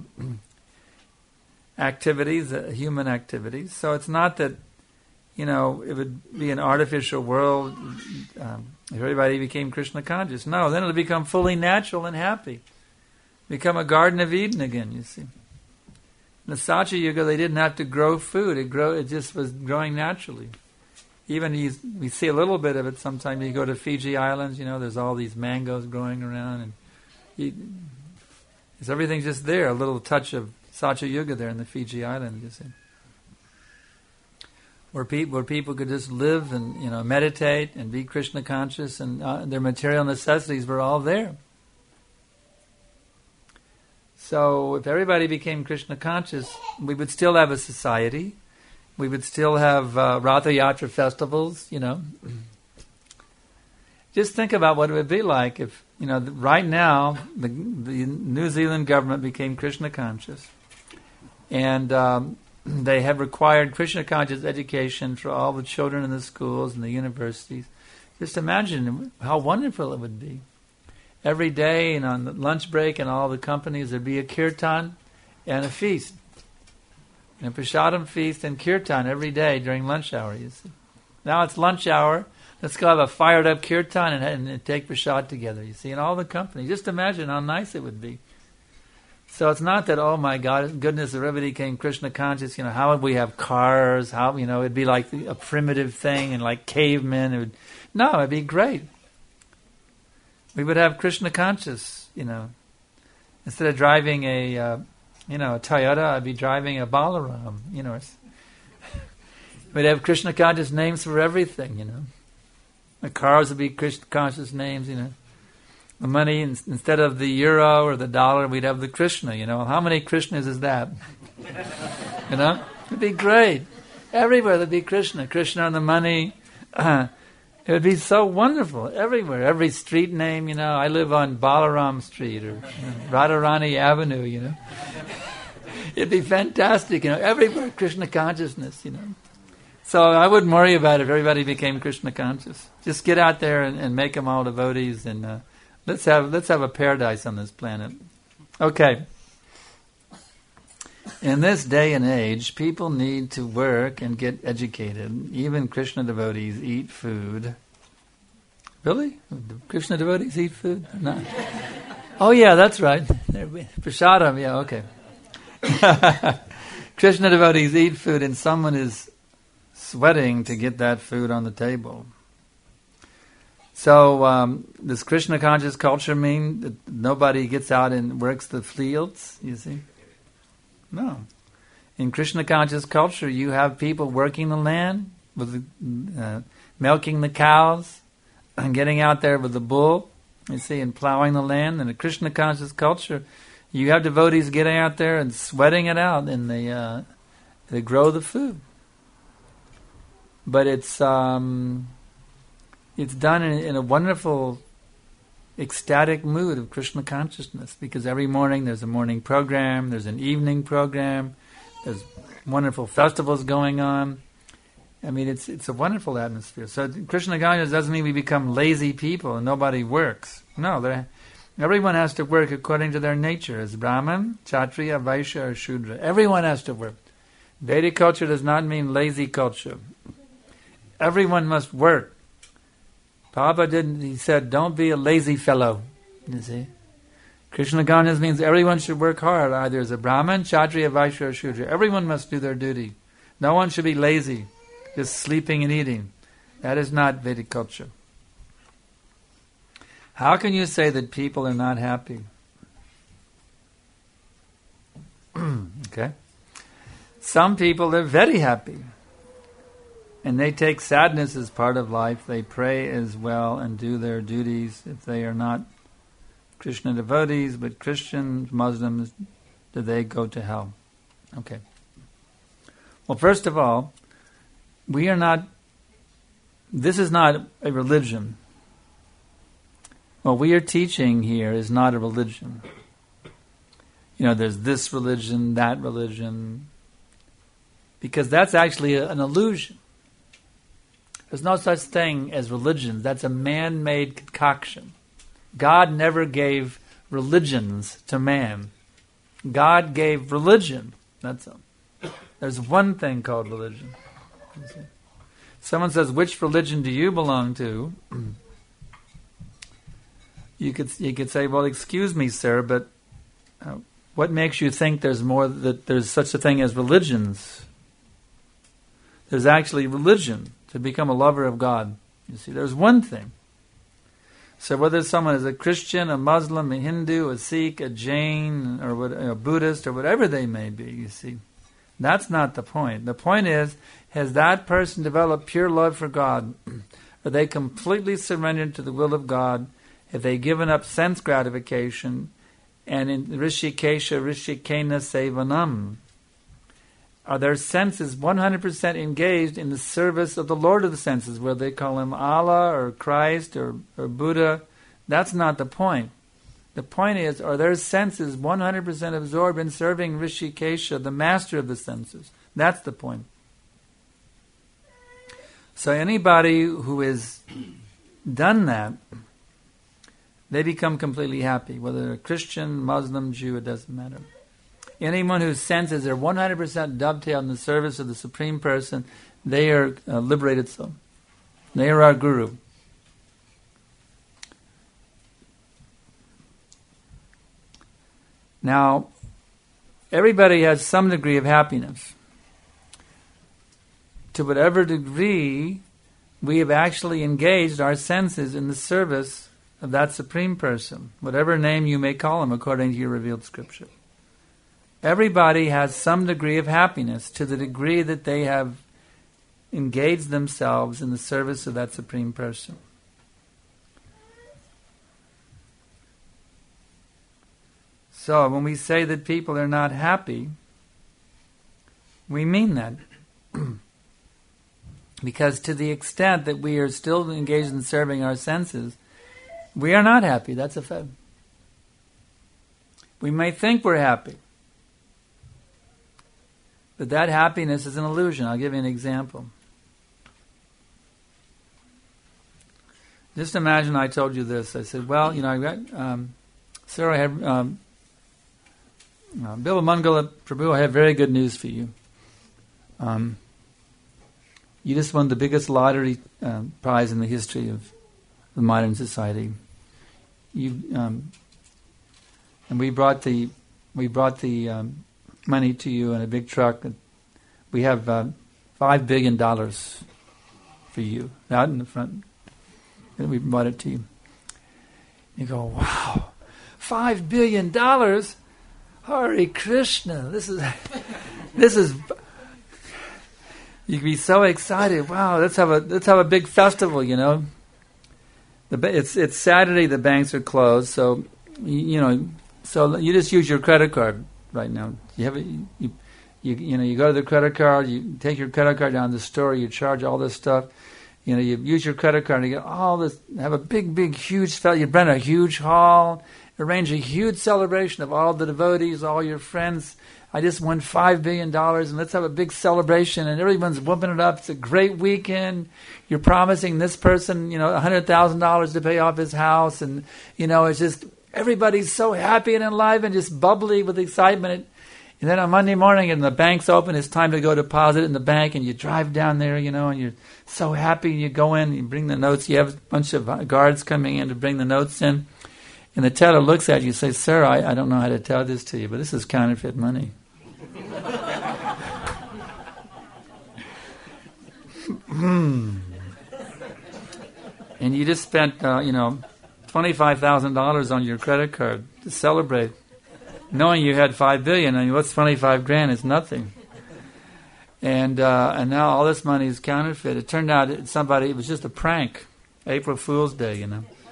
activities, human activities. So it's not that, it would be an artificial world if everybody became Krishna conscious. No, then it'll become fully natural and happy. Become a Garden of Eden again, you see. In the Satya Yuga, they didn't have to grow food. It just was growing naturally. Even we see a little bit of it sometimes. You go to Fiji Islands, there's all these mangoes growing around, and everything's just there. A little touch of Satya Yuga there in the Fiji Islands, you see, where people could just live and meditate and be Krishna conscious, and their material necessities were all there. So if everybody became Krishna conscious, we would still have a society. We would still have Ratha Yatra festivals, Just think about what it would be like if, right now, the New Zealand government became Krishna conscious. And they have required Krishna conscious education for all the children in the schools and the universities. Just imagine how wonderful it would be. Every day and on the lunch break in all the companies, there'd be a kirtan and a feast. A prasadam feast and kirtan every day during lunch hour, you see. Now it's lunch hour. Let's go have a fired up kirtan and take prasad together, you see, in all the companies. Just imagine how nice it would be. So it's not that, oh my God, goodness, everybody became Krishna conscious, how would we have cars? How, it'd be like a primitive thing and like cavemen. No, it'd be great. We would have Krishna conscious, Instead of driving a Toyota, I'd be driving a Balaram, We'd have Krishna conscious names for everything, The cars would be Krishna conscious names, The money, instead of the euro or the dollar, we'd have the Krishna, How many Krishnas is that? It'd be great. Everywhere there'd be Krishna. Krishna and the money. It would be so wonderful everywhere. Every street name, I live on Balaram Street or Radharani Avenue, It'd be fantastic, everywhere Krishna consciousness, So I wouldn't worry about it if everybody became Krishna conscious. Just get out there and make them all devotees, and let's have a paradise on this planet. Okay. In this day and age, people need to work and get educated. Even Krishna devotees eat food. Really? Krishna devotees eat food? No. Oh yeah, that's right. Prasadam, yeah, okay. Krishna devotees eat food, and someone is sweating to get that food on the table. So does Krishna conscious culture mean that nobody gets out and works the fields, you see? No. In Krishna conscious culture, you have people working the land, with milking the cows, and getting out there with the bull, you see, and plowing the land. In a Krishna conscious culture, you have devotees getting out there and sweating it out, and they grow the food. But it's done in a wonderful, ecstatic mood of Krishna consciousness, because every morning there's a morning program, there's an evening program, there's wonderful festivals going on. I mean, it's a wonderful atmosphere. So Krishna consciousness doesn't mean we become lazy people and nobody works. No, everyone has to work according to their nature, as Brahman, Kshatriya, Vaishya, or Shudra. Everyone has to work. Vedic culture does not mean lazy culture. Everyone must work. Prabhupada he said, don't be a lazy fellow, you see. Krishna consciousness means everyone should work hard, either as a Brahman, Kshatriya, Vaishya, or Shudra. Everyone must do their duty. No one should be lazy, just sleeping and eating. That is not Vedic culture. How can you say that people are not happy? Okay. Some people are very happy. And they take sadness as part of life. They pray as well and do their duties. If they are not Krishna devotees, but Christians, Muslims, do they go to hell? Okay. Well, first of all, this is not a religion. What we are teaching here is not a religion. There's this religion, that religion, because that's actually an illusion. There's no such thing as religion. That's a man-made concoction. God never gave religions to man. God gave religion. That's all. There's one thing called religion. Someone says, which religion do you belong to? You could say, well, excuse me, sir, but what makes you think there's such a thing as religions? There's actually religion, to become a lover of God. You see, there's one thing. So whether someone is a Christian, a Muslim, a Hindu, a Sikh, a Jain, or a Buddhist, or whatever they may be, you see, that's not the point. The point is, has that person developed pure love for God? Are they completely surrendered to the will of God? Have they given up sense gratification? And in Rishikesha, Rishikena Sevanam, are their senses 100% engaged in the service of the Lord of the senses, whether they call him Allah or Christ or Buddha? That's not the point. The point is, are their senses 100% absorbed in serving Rishikesha, the master of the senses? That's the point. So anybody who has done that, they become completely happy. Whether they're Christian, Muslim, Jew, it doesn't matter. Anyone whose senses are 100% dovetailed in the service of the Supreme Person, they are liberated soul. They are our guru. Now, everybody has some degree of happiness. To whatever degree we have actually engaged our senses in the service of that Supreme Person, whatever name you may call him according to your revealed scripture. Everybody has some degree of happiness to the degree that they have engaged themselves in the service of that Supreme Person. So when we say that people are not happy, we mean that. Because to the extent that we are still engaged in serving our senses, we are not happy. That's a fact. We may think we're happy, but that happiness is an illusion. I'll give you an example. Just imagine I told you this. I said, well, I got, sir, I have, Bill Mangala Prabhu, I have very good news for you. You just won the biggest lottery prize in the history of the modern society. And we brought the money to you in a big truck. We have $5 billion for you out in the front. And we brought it to you. You go, wow, $5 billion? Hare Krishna! This is. You can be so excited. Wow, let's have a big festival. It's Saturday. The banks are closed, so so you just use your credit card right now. You have you go to the credit card. You take your credit card down to the store. You charge all this stuff. You use your credit card and you get all this. Have a big, huge festival. You rent a huge hall. Arrange a huge celebration of all the devotees, all your friends. I just won $5 billion, and let's have a big celebration, and everyone's whooping it up. It's a great weekend. You're promising this person, $100,000 to pay off his house, and, it's just, everybody's so happy and alive and just bubbly with excitement. And then on Monday morning, and the bank's open, it's time to go deposit in the bank, and you drive down there, and you're so happy, and you go in, you bring the notes. You have a bunch of guards coming in to bring the notes in. And the teller looks at you and says, sir, I don't know how to tell this to you, but this is counterfeit money. And you just spent, $25,000 on your credit card to celebrate, knowing you had $5 billion. I mean, what's $25,000? It's nothing. And now all this money is counterfeit. It turned out it was just a prank, April Fool's Day,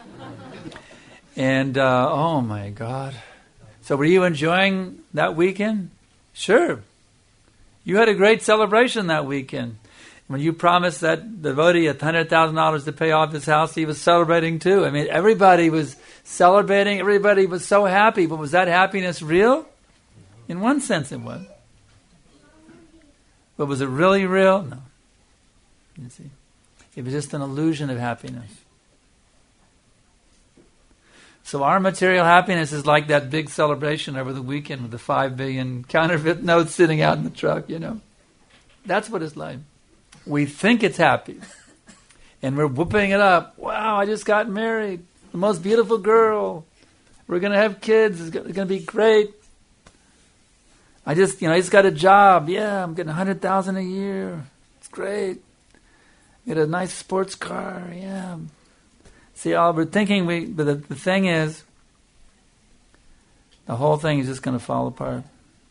And, oh my God. So were you enjoying that weekend? Sure. You had a great celebration that weekend. When you promised that devotee $100,000 to pay off his house, he was celebrating too. I mean, everybody was celebrating. Everybody was so happy. But was that happiness real? In one sense it was. But was it really real? No. You see. It was just an illusion of happiness. So our material happiness is like that big celebration over the weekend with the 5 billion counterfeit notes sitting out in the truck, That's what it's like. We think it's happy. And we're whooping it up. Wow, I just got married. The most beautiful girl. We're going to have kids. It's going to be great. I just got a job. Yeah, I'm getting $100,000 a year. It's great. Get a nice sports car. Yeah. See, all we're thinking, but the thing is, the whole thing is just going to fall apart.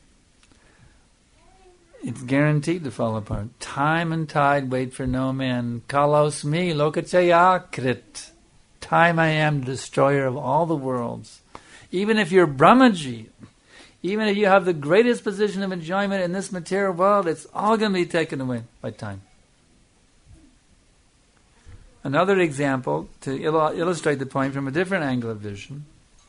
It's guaranteed to fall apart. Time and tide wait for no man. Kalos me lokachaya krit. Time I am, destroyer of all the worlds. Even if you're Brahmaji, even if you have the greatest position of enjoyment in this material world, it's all going to be taken away by time. Another example to illustrate the point from a different angle of vision.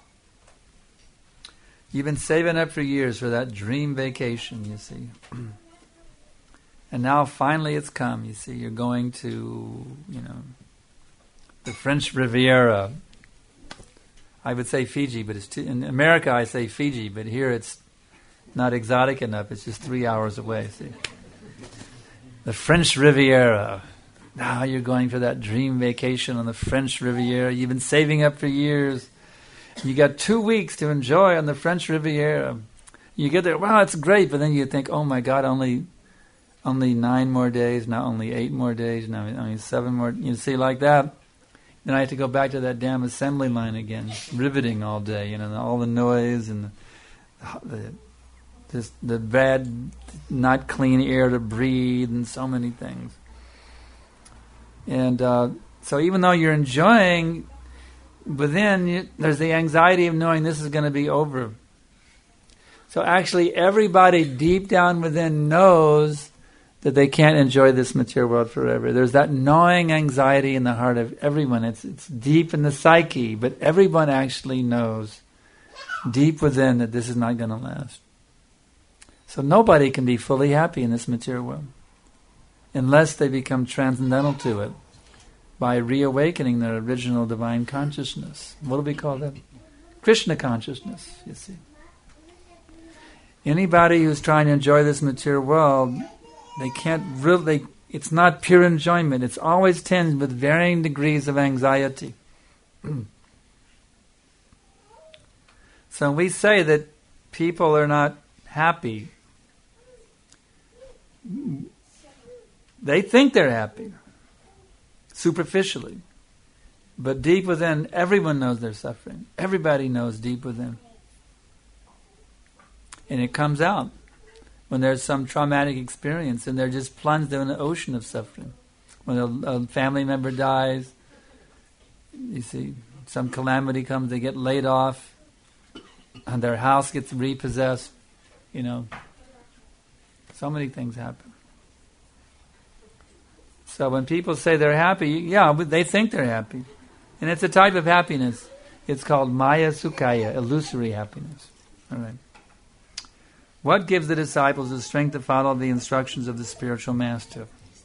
You've been saving up for years for that dream vacation, you see. And now finally it's come, you see. You're going to, the French Riviera. I would say Fiji, but in America I say Fiji, but here it's not exotic enough. It's just 3 hours away, see. The French Riviera. Now you're going for that dream vacation on the French Riviera. You've been saving up for years. You got 2 weeks to enjoy on the French Riviera. You get there, wow, it's great, but then you think, oh my God, only 9 more days, now only 8 more days, now only 7 more. You see, like that. Then I have to go back to that damn assembly line again, riveting all day, all the noise and the bad, not clean air to breathe and so many things. And so even though you're enjoying, within there's the anxiety of knowing this is going to be over. So actually everybody deep down within knows that they can't enjoy this material world forever. There's that gnawing anxiety in the heart of everyone. It's deep in the psyche, but everyone actually knows deep within that this is not going to last. So nobody can be fully happy in this material world unless they become transcendental to it by reawakening their original divine consciousness. What do we call that? Krishna consciousness, you see. Anybody who's trying to enjoy this material world, they can't really, it's not pure enjoyment. It's always tinged with varying degrees of anxiety. So when we say that people are not happy, they think they're happy, superficially. But deep within, everyone knows they're suffering. Everybody knows deep within. And it comes out when there's some traumatic experience and they're just plunged in an ocean of suffering. When a family member dies, you see, some calamity comes, they get laid off, and their house gets repossessed, So many things happen. So when people say they're happy, yeah, they think they're happy. And it's a type of happiness. It's called Maya Sukhaya, illusory happiness. All right. What gives the disciples the strength to follow the instructions of the spiritual master?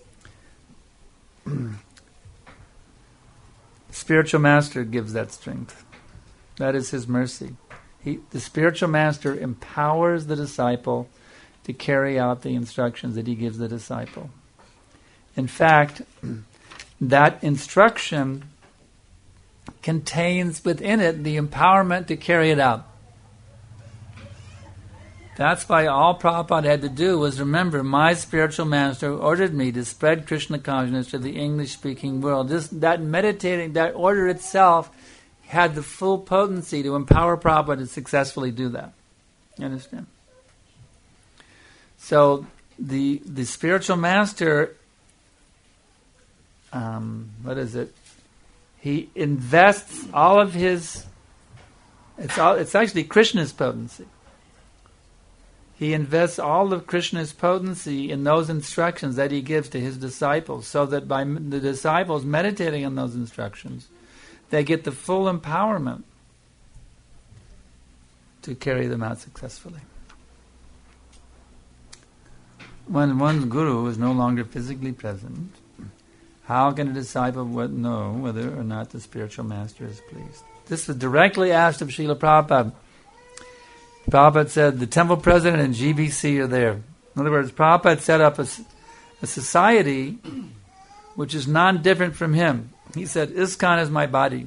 Spiritual master gives that strength. That is his mercy. The spiritual master empowers the disciple to carry out the instructions that he gives the disciple. In fact, that instruction contains within it the empowerment to carry it out. That's why all Prabhupada had to do was remember, my spiritual master ordered me to spread Krishna consciousness to the English-speaking world. That order itself had the full potency to empower Prabhupada to successfully do that. You understand? So the spiritual master, he invests all of his, it's actually Krishna's potency. He invests all of Krishna's potency in those instructions that he gives to his disciples, so that by the disciples meditating on those instructions, they get the full empowerment to carry them out successfully. When one's guru is no longer physically present, How can a disciple know whether or not the spiritual master is pleased? This was directly asked of Srila Prabhupada. Prabhupada said, the temple president and GBC are there. In other words, Prabhupada set up a society which is non-different from him. He said, ISKCON is my body.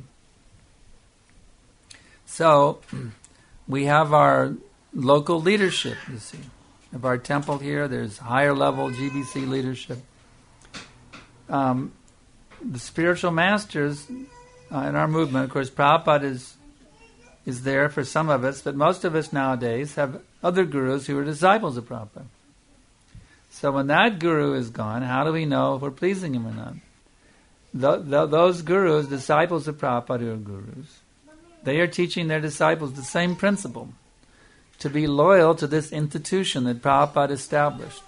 So, we have our local leadership, you see. Of our temple here, there's higher level GBC leadership. The spiritual masters in our movement, of course, Prabhupada is there for some of us, but most of us nowadays have other gurus who are disciples of Prabhupada. So when that guru is gone, how do we know if we're pleasing him or not? Those gurus, disciples of Prabhupada who are gurus, they are teaching their disciples the same principle, to be loyal to this institution that Prabhupada established,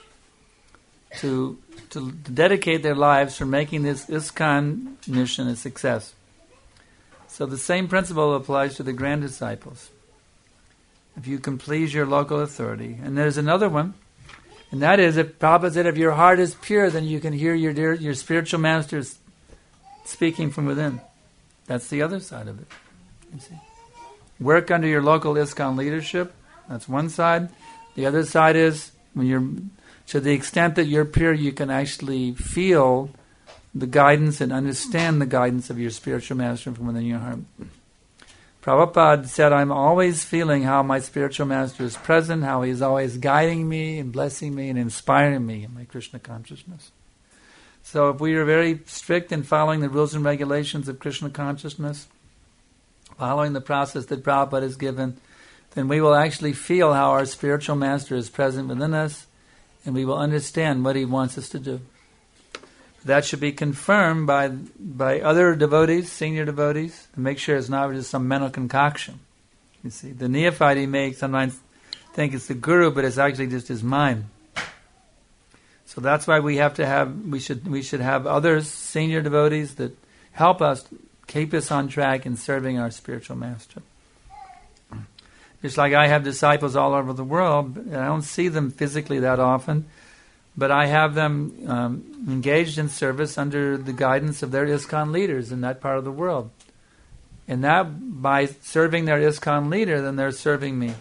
to dedicate their lives for making this ISKCON mission a success. So the same principle applies to the grand disciples. If you can please your local authority. And there's another one, and that is, if Prabhupada said, if your heart is pure, then you can hear your spiritual masters speaking from within. That's the other side of it. You see. Work under your local ISKCON leadership. That's one side. The other side is, when you're, to the extent that you're pure, you can actually feel the guidance and understand the guidance of your spiritual master from within your heart. Prabhupada said, I'm always feeling how my spiritual master is present, how he is always guiding me and blessing me and inspiring me in my Krishna consciousness. So if we are very strict in following the rules and regulations of Krishna consciousness, following the process that Prabhupada has given, then we will actually feel how our spiritual master is present within us, and we will understand what he wants us to do. That should be confirmed by other devotees, senior devotees, to make sure it's not just some mental concoction. You see, the neophyte he may sometimes think it's the guru, but it's actually just his mind. So that's why we should have others, senior devotees, that help us, keep us on track in serving our spiritual master. Just like I have disciples all over the world, and I don't see them physically that often, but I have them engaged in service under the guidance of their ISKCON leaders in that part of the world. And that, by serving their ISKCON leader, then they're serving me.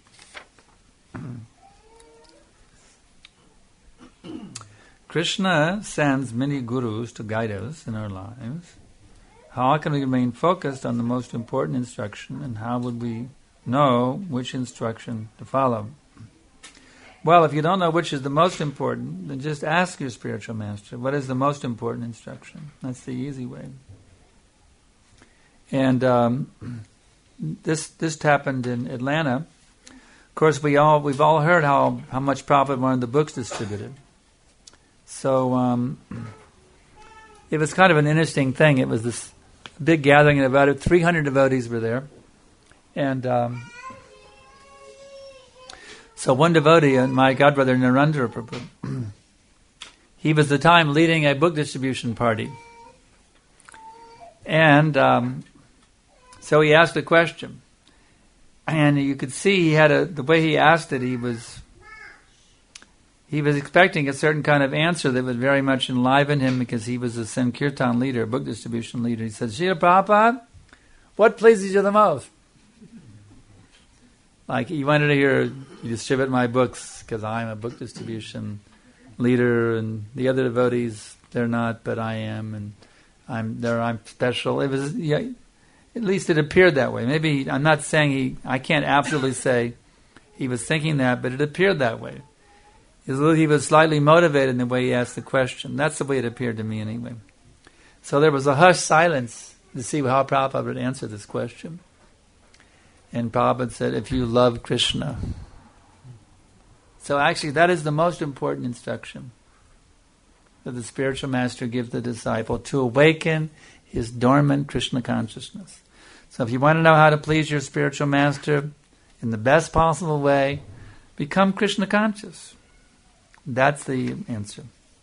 Krishna sends many gurus to guide us in our lives. How can we remain focused on the most important instruction, and how would we know which instruction to follow? Well, if you don't know which is the most important, then just ask your spiritual master, what is the most important instruction? That's the easy way. And this happened in Atlanta. Of course, we've all heard how much Prabhupada wanted the books distributed. So it was kind of an interesting thing. It was this big gathering, and about 300 devotees were there. And so one devotee, my godbrother Narendra Prabhu, he was at the time leading a book distribution party. And so he asked a question. And you could see he had the way he asked it, he was expecting a certain kind of answer that would very much enliven him, because he was a Sankirtan leader, a book distribution leader. He said, Srila Prabhupada, what pleases you the most? Like, he wanted to hear, you distribute my books because I'm a book distribution leader, and the other devotees, they're not, but I am, and I'm special. It was, yeah, at least it appeared that way. Maybe, I'm not saying I can't absolutely say he was thinking that, but it appeared that way. He was slightly motivated in the way he asked the question. That's the way it appeared to me anyway. So there was a hushed silence to see how Prabhupada would answer this question. And Prabhupada said, if you love Krishna. So actually that is the most important instruction that the spiritual master gives the disciple, to awaken his dormant Krishna consciousness. So if you want to know how to please your spiritual master in the best possible way, become Krishna conscious. That's the answer.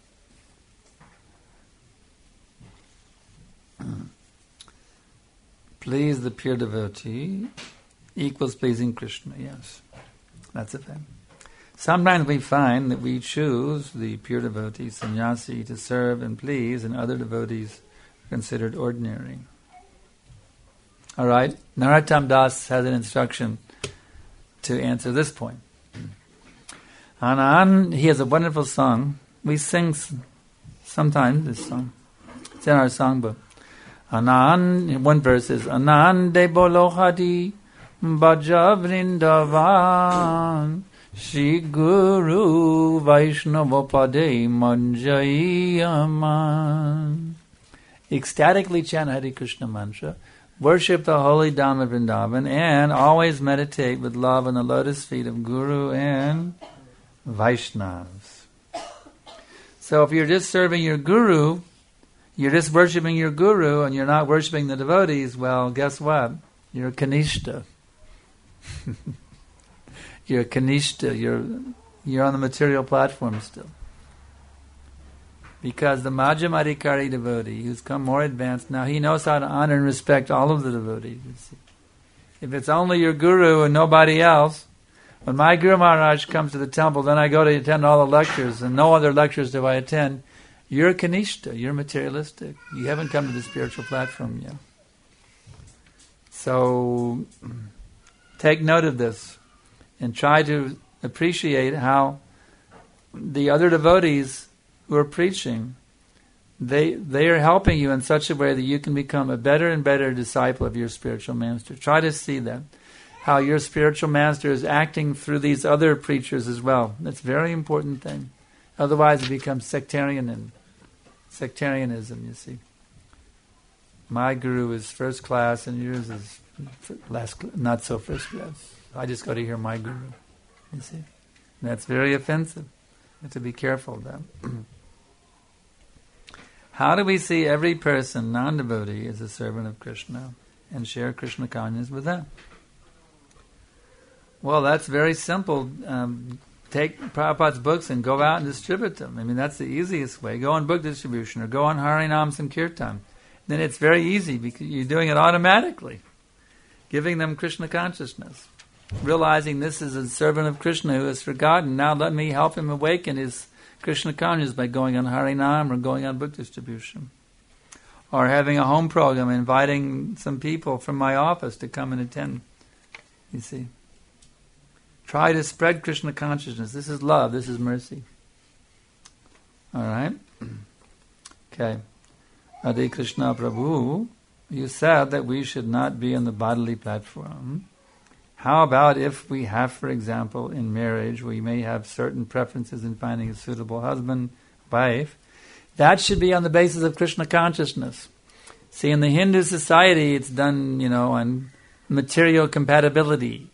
Please the pure devotee equals pleasing Krishna, yes. That's a thing. Sometimes we find that we choose the pure devotee, sannyasi, to serve and please, and other devotees are considered ordinary. All right? Narottam Das has an instruction to answer this point. He has a wonderful song. We sing sometimes this song. It's in our songbook. One verse is Anande Bolohadi Bhaja Vrindavan Shri Guru Vaishnava Pade Manjayaman. Ecstatically chant Hare Krishna mantra, worship the holy Dham of Vrindavan, and always meditate with love on the lotus feet of Guru and Vaishnavas. So if you're just serving your Guru, you're just worshipping your Guru, and you're not worshipping the devotees, well, guess what? You're a Kanishta. You're a Kanishta. You're on the material platform still. Because the Madhyamadikari devotee, who's come more advanced now, he knows how to honor and respect all of the devotees. You see. If it's only your Guru and nobody else, when my Guru Maharaj comes to the temple, then I go to attend all the lectures, and no other lectures do I attend. You're a Kanishta, you're materialistic. You haven't come to the spiritual platform yet. So, take note of this, and try to appreciate how the other devotees who are preaching, they are helping you in such a way that you can become a better and better disciple of your spiritual master. Try to see that. How your spiritual master is acting through these other preachers as well. That's a very important thing. Otherwise it becomes sectarianism, you see. My guru is first class and yours is not so first class. I just got to hear my guru, you see. And that's very offensive. You have to be careful of that. How do we see every person, non-devotee, as a servant of Krishna and share Krishna consciousness with them? Well, that's very simple. Take Prabhupada's books and go out and distribute them. I mean, that's the easiest way. Go on book distribution or go on Harinam Sankirtan. Then it's very easy because you're doing it automatically. Giving them Krishna consciousness. Realizing this is a servant of Krishna who has forgotten. Now let me help him awaken his Krishna consciousness by going on Harinam or going on book distribution. Or having a home program, inviting some people from my office to come and attend. You see. Try to spread Krishna consciousness. This is love. This is mercy. All right? Okay. Hare Krishna Prabhu, you said that we should not be on the bodily platform. How about if we have, for example, in marriage, we may have certain preferences in finding a suitable husband, wife. That should be on the basis of Krishna consciousness. See, in the Hindu society, it's done, on material compatibility.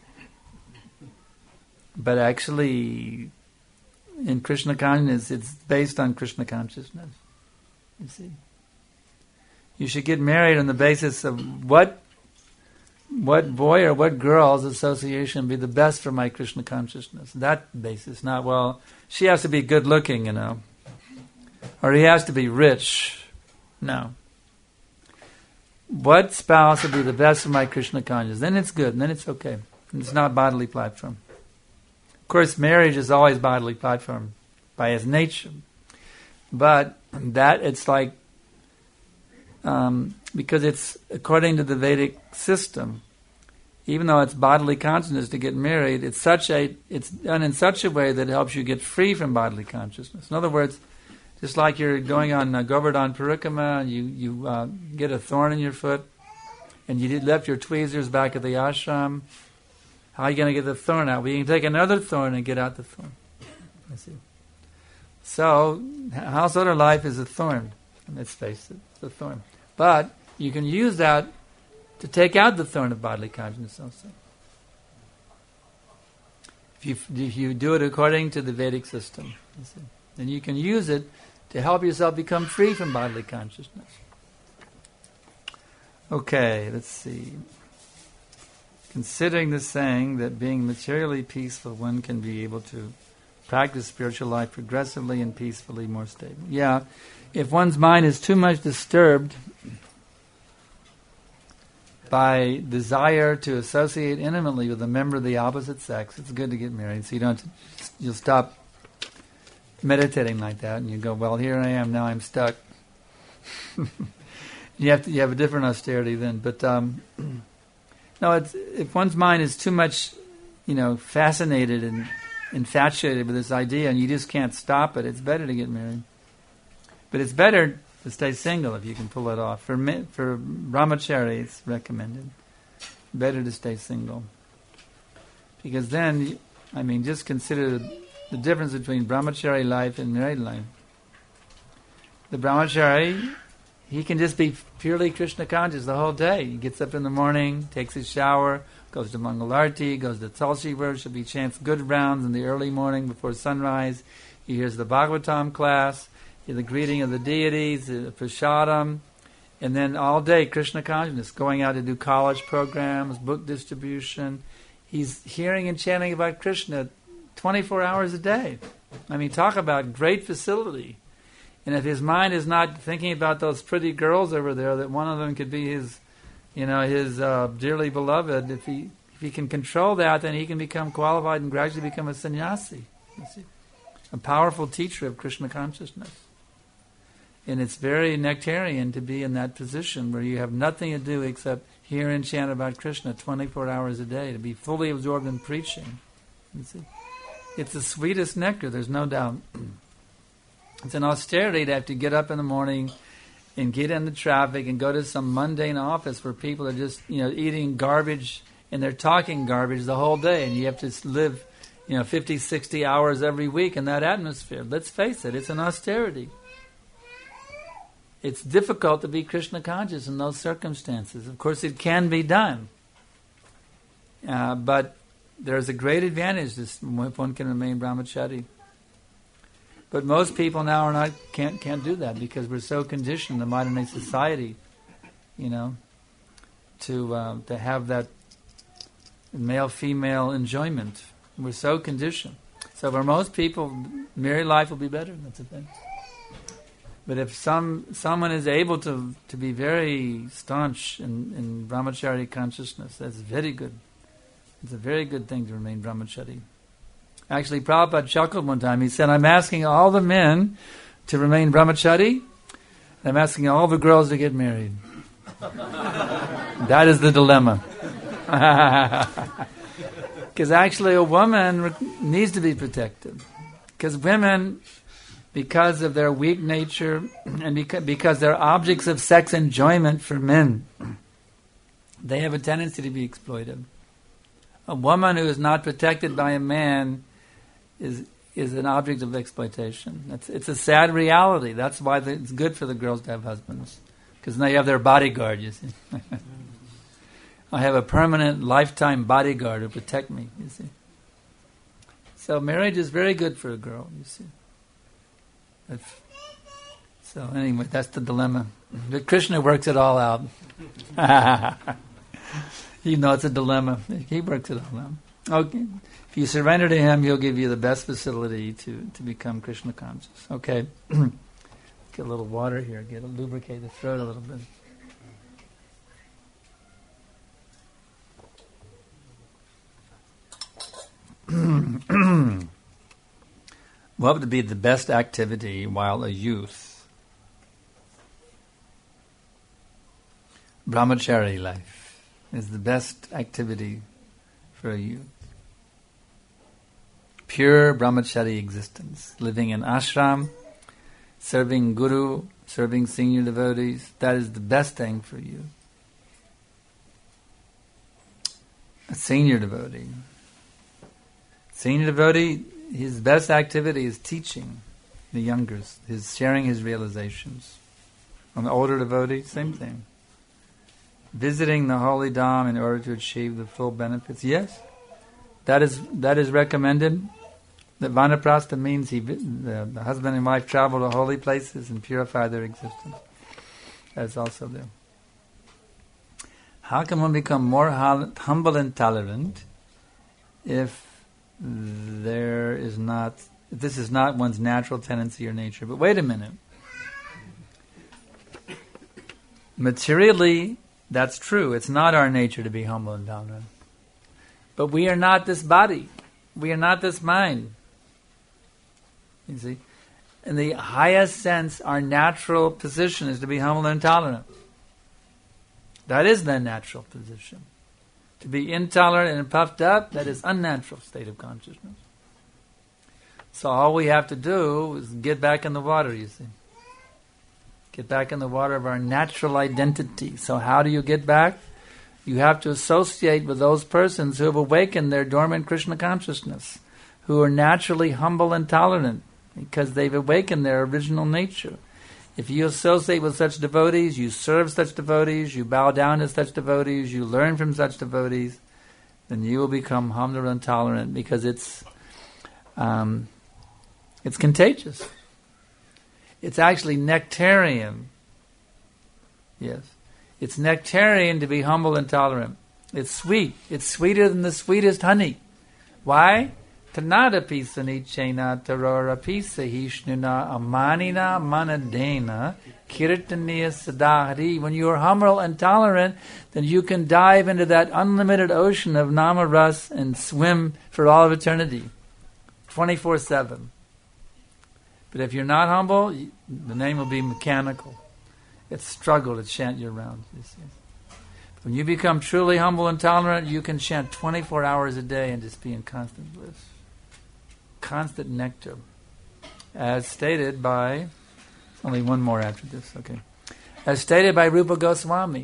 But actually, in Krishna consciousness, it's based on Krishna consciousness. You see, you should get married on the basis of what boy or what girl's association be the best for my Krishna consciousness. That basis, not, well, she has to be good looking, or he has to be rich. No. What spouse would be the best for my Krishna consciousness? Then it's good, and then it's okay. It's not bodily platform. Of course, marriage is always bodily platform by its nature. But that it's like, because it's according to the Vedic system, even though it's bodily consciousness to get married, it's done in such a way that it helps you get free from bodily consciousness. In other words, just like you're going on Govardhan Parikrama, and you get a thorn in your foot, and you left your tweezers back at the ashram. How are you going to get the thorn out? Well, you can take another thorn and get out the thorn. I see. So, householder life is a thorn. Let's face it, it's a thorn. But you can use that to take out the thorn of bodily consciousness also. If you do it according to the Vedic system, you see, then you can use it to help yourself become free from bodily consciousness. Okay, let's see. Considering the saying that being materially peaceful, one can be able to practice spiritual life progressively and peacefully, more stable. Yeah, if one's mind is too much disturbed by desire to associate intimately with a member of the opposite sex, it's good to get married. So you'll stop meditating like that, and you go, well, here I am, now I'm stuck. You have a different austerity then. But no, if one's mind is too much, fascinated and infatuated with this idea, and you just can't stop it, it's better to get married. But it's better to stay single if you can pull it off. For brahmachari, it's recommended. Better to stay single. Because then, just consider the difference between brahmachari life and married life. The brahmachari, he can just be purely Krishna conscious the whole day. He gets up in the morning, takes his shower, goes to Mangalarti, goes to Tulsi worship, he chants good rounds in the early morning before sunrise. He hears the Bhagavatam class, the greeting of the deities, the prasadam, and then all day Krishna consciousness, going out to do college programs, book distribution. He's hearing and chanting about Krishna 24 hours a day. Talk about great facility. And if his mind is not thinking about those pretty girls over there, that one of them could be his dearly beloved, if he can control that, then he can become qualified and gradually become a sannyasi. You see? A powerful teacher of Krishna consciousness. And it's very nectarian to be in that position where you have nothing to do except hear and chant about Krishna 24 hours a day, to be fully absorbed in preaching. You see? It's the sweetest nectar, there's no doubt. It's an austerity to have to get up in the morning and get in the traffic and go to some mundane office where people are just, eating garbage and they're talking garbage the whole day, and you have to live, 50, 60 hours every week in that atmosphere. Let's face it, it's an austerity. It's difficult to be Krishna conscious in those circumstances. Of course, it can be done. But there's a great advantage if one can remain brahmachari. But most people now can't do that because we're so conditioned in the modern day society, to have that male-female enjoyment. We're so conditioned. So for most people, married life will be better. That's the thing. But if someone is able to be very staunch in brahmachari consciousness, that's very good. It's a very good thing to remain brahmachari. Actually, Prabhupada chuckled one time. He said, I'm asking all the men to remain brahmachari, and I'm asking all the girls to get married. That is the dilemma. Because actually a woman needs to be protected. Because women, because of their weak nature, and because they're objects of sex enjoyment for men, they have a tendency to be exploited. A woman who is not protected by a man is an object of exploitation. It's a sad reality. That's why it's good for the girls to have husbands, because now you have their bodyguard. You see, I have a permanent, lifetime bodyguard to protect me. You see, so marriage is very good for a girl. You see. So anyway, that's the dilemma. But Krishna works it all out. Even though it's a dilemma, he works it all out. Okay. If you surrender to him, he'll give you the best facility to become Krishna conscious. Okay. Get a little water here. Lubricate the throat a little bit. What would be the best activity while a youth? Brahmachari life is the best activity for a youth. Pure brahmachari existence, living in ashram, serving guru, serving senior devotees, that is the best thing for you. A senior devotee. Senior devotee, his best activity is teaching the youngers, his sharing his realizations. An older devotee, same thing. Visiting the holy dham in order to achieve the full benefits. Yes, that is recommended. That vanaprastha means the husband and wife travel to holy places and purify their existence. That's also there. How can one become more humble and tolerant if this is not one's natural tendency or nature? But wait a minute. Materially, That's true. It's not our nature to be humble and tolerant. But we are not this body. We are not this mind. You see? In the highest sense, our natural position is to be humble and tolerant. That is the natural position. To be intolerant and puffed up, that is unnatural state of consciousness. So all we have to do is get back in the water, you see. Get back in the water of our natural identity. So how do you get back? You have to associate with those persons who have awakened their dormant Krishna consciousness, who are naturally humble and tolerant, because they've awakened their original nature. If you associate with such devotees, you serve such devotees, you bow down to such devotees, you learn from such devotees, then you will become humble and tolerant, because it's contagious. It's actually nectarian. Yes. It's nectarian to be humble and tolerant. It's sweet. It's sweeter than the sweetest honey. Why? Tanada pisa nichena tarora pisa hishnuna amanina manadena kirtaniya sadahari. When you are humble and tolerant, then you can dive into that unlimited ocean of nama ras and swim for all of eternity. 24/7. But if you're not humble, the name will be mechanical. It's struggle to chant your rounds. You see. When you become truly humble and tolerant, you can chant 24 hours a day and just be in constant bliss. Constant nectar. As stated by... Only one more after this, okay. As stated by Rupa Goswami.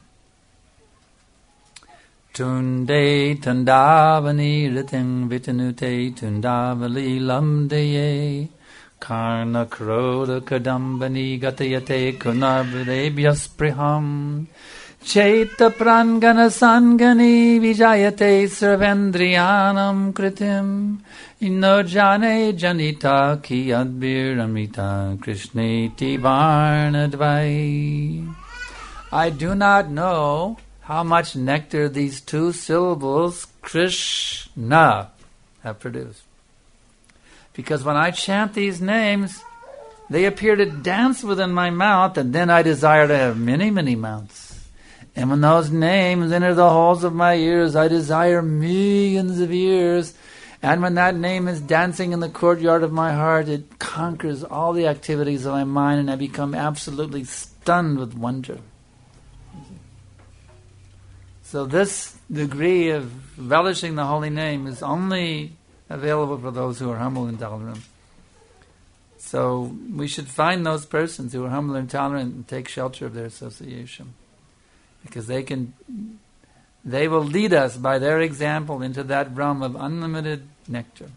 Tunde tundavani riting vitanute tundavali lamdeye Karna kroda kadambani gatayate kunarbhadebhyas priham Chaita prangana sangani vijayate sarvendriyanam kritim Inno jane janita ki adbiramita krishneti varnadvai. I do not know how much nectar these two syllables, Krishna, have produced. Because when I chant these names, they appear to dance within my mouth, and then I desire to have many, many mouths. And when those names enter the holes of my ears, I desire millions of ears. And when that name is dancing in the courtyard of my heart, it conquers all the activities of my mind, and I become absolutely stunned with wonder. So this degree of relishing the holy name is only available for those who are humble and tolerant. So we should find those persons who are humble and tolerant and take shelter of their association, because they will lead us by their example into that realm of unlimited nectar.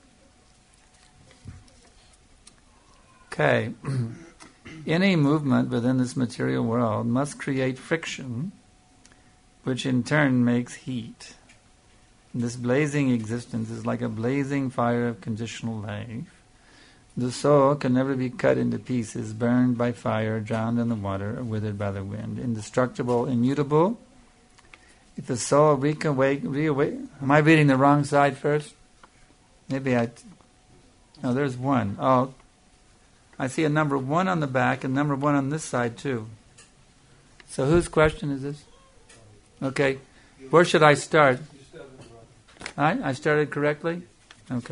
Okay. Any movement within this material world must create friction, which in turn makes heat. This blazing existence is like a blazing fire of conditional life. The soul can never be cut into pieces, burned by fire, drowned in the water, or withered by the wind. Indestructible, immutable. If the soul reawake. Am I reading the wrong side first? No, there's one. Oh, I see a number 1 on the back and number 1 on this side too. So whose question is this? Okay. Where should I start? I started correctly? Okay.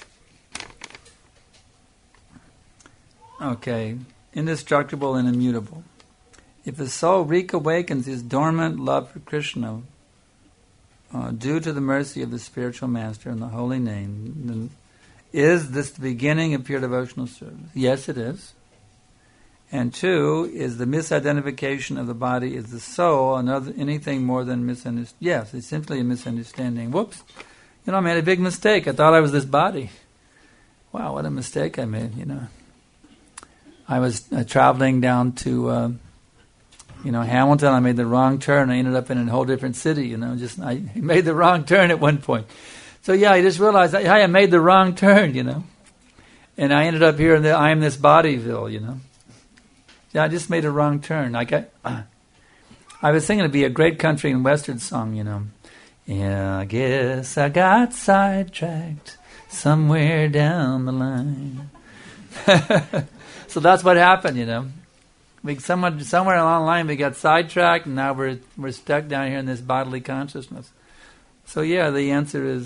Okay. Indestructible and immutable. If the soul reawakens his dormant love for Krishna, due to the mercy of the spiritual master and the holy name, then is this the beginning of pure devotional service? Yes, it is. And 2, is the misidentification of the body as the soul anything more than misunderstanding? Yes, it's simply a misunderstanding. Whoops. I made a big mistake. I thought I was this body. Wow, what a mistake I made, I was traveling down to, Hamilton. I made the wrong turn. I ended up in a whole different city, I made the wrong turn at one point. So I just realized, I made the wrong turn, And I ended up here in I am this bodyville, Yeah, I just made a wrong turn. I was thinking it'd be a great country and western song, Yeah, I guess I got sidetracked somewhere down the line. So that's what happened, somewhere along the line we got sidetracked, and now we're stuck down here in this bodily consciousness. So yeah, the answer is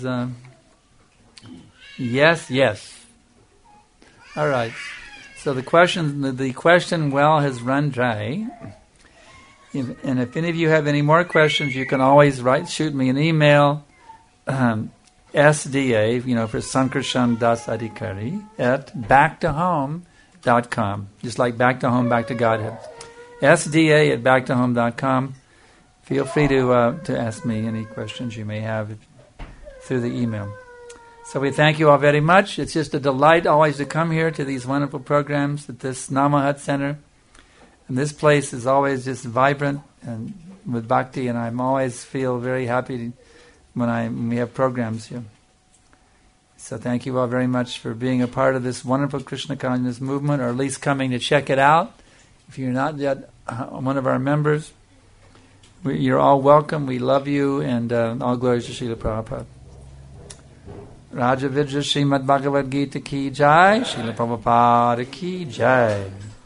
yes. All right. So the question well has run dry. And if any of you have any more questions, you can always shoot me an email, SDA, for Sankarshan Das Adhikari, at backtohome.com. Just like back to home, back to Godhead. SDA at backtohome.com. Feel free to ask me any questions you may have through the email. So we thank you all very much. It's just a delight always to come here to these wonderful programs at this Namahat Center. And this place is always just vibrant and with bhakti, and I always feel very happy when we have programs here. So thank you all very much for being a part of this wonderful Krishna consciousness movement, or at least coming to check it out. If you're not yet one of our members, you're all welcome. We love you, and all glories to Srila Prabhupada. Raja Vidya Srimad Bhagavad Gita ki jai, Srila Prabhupada ki jai.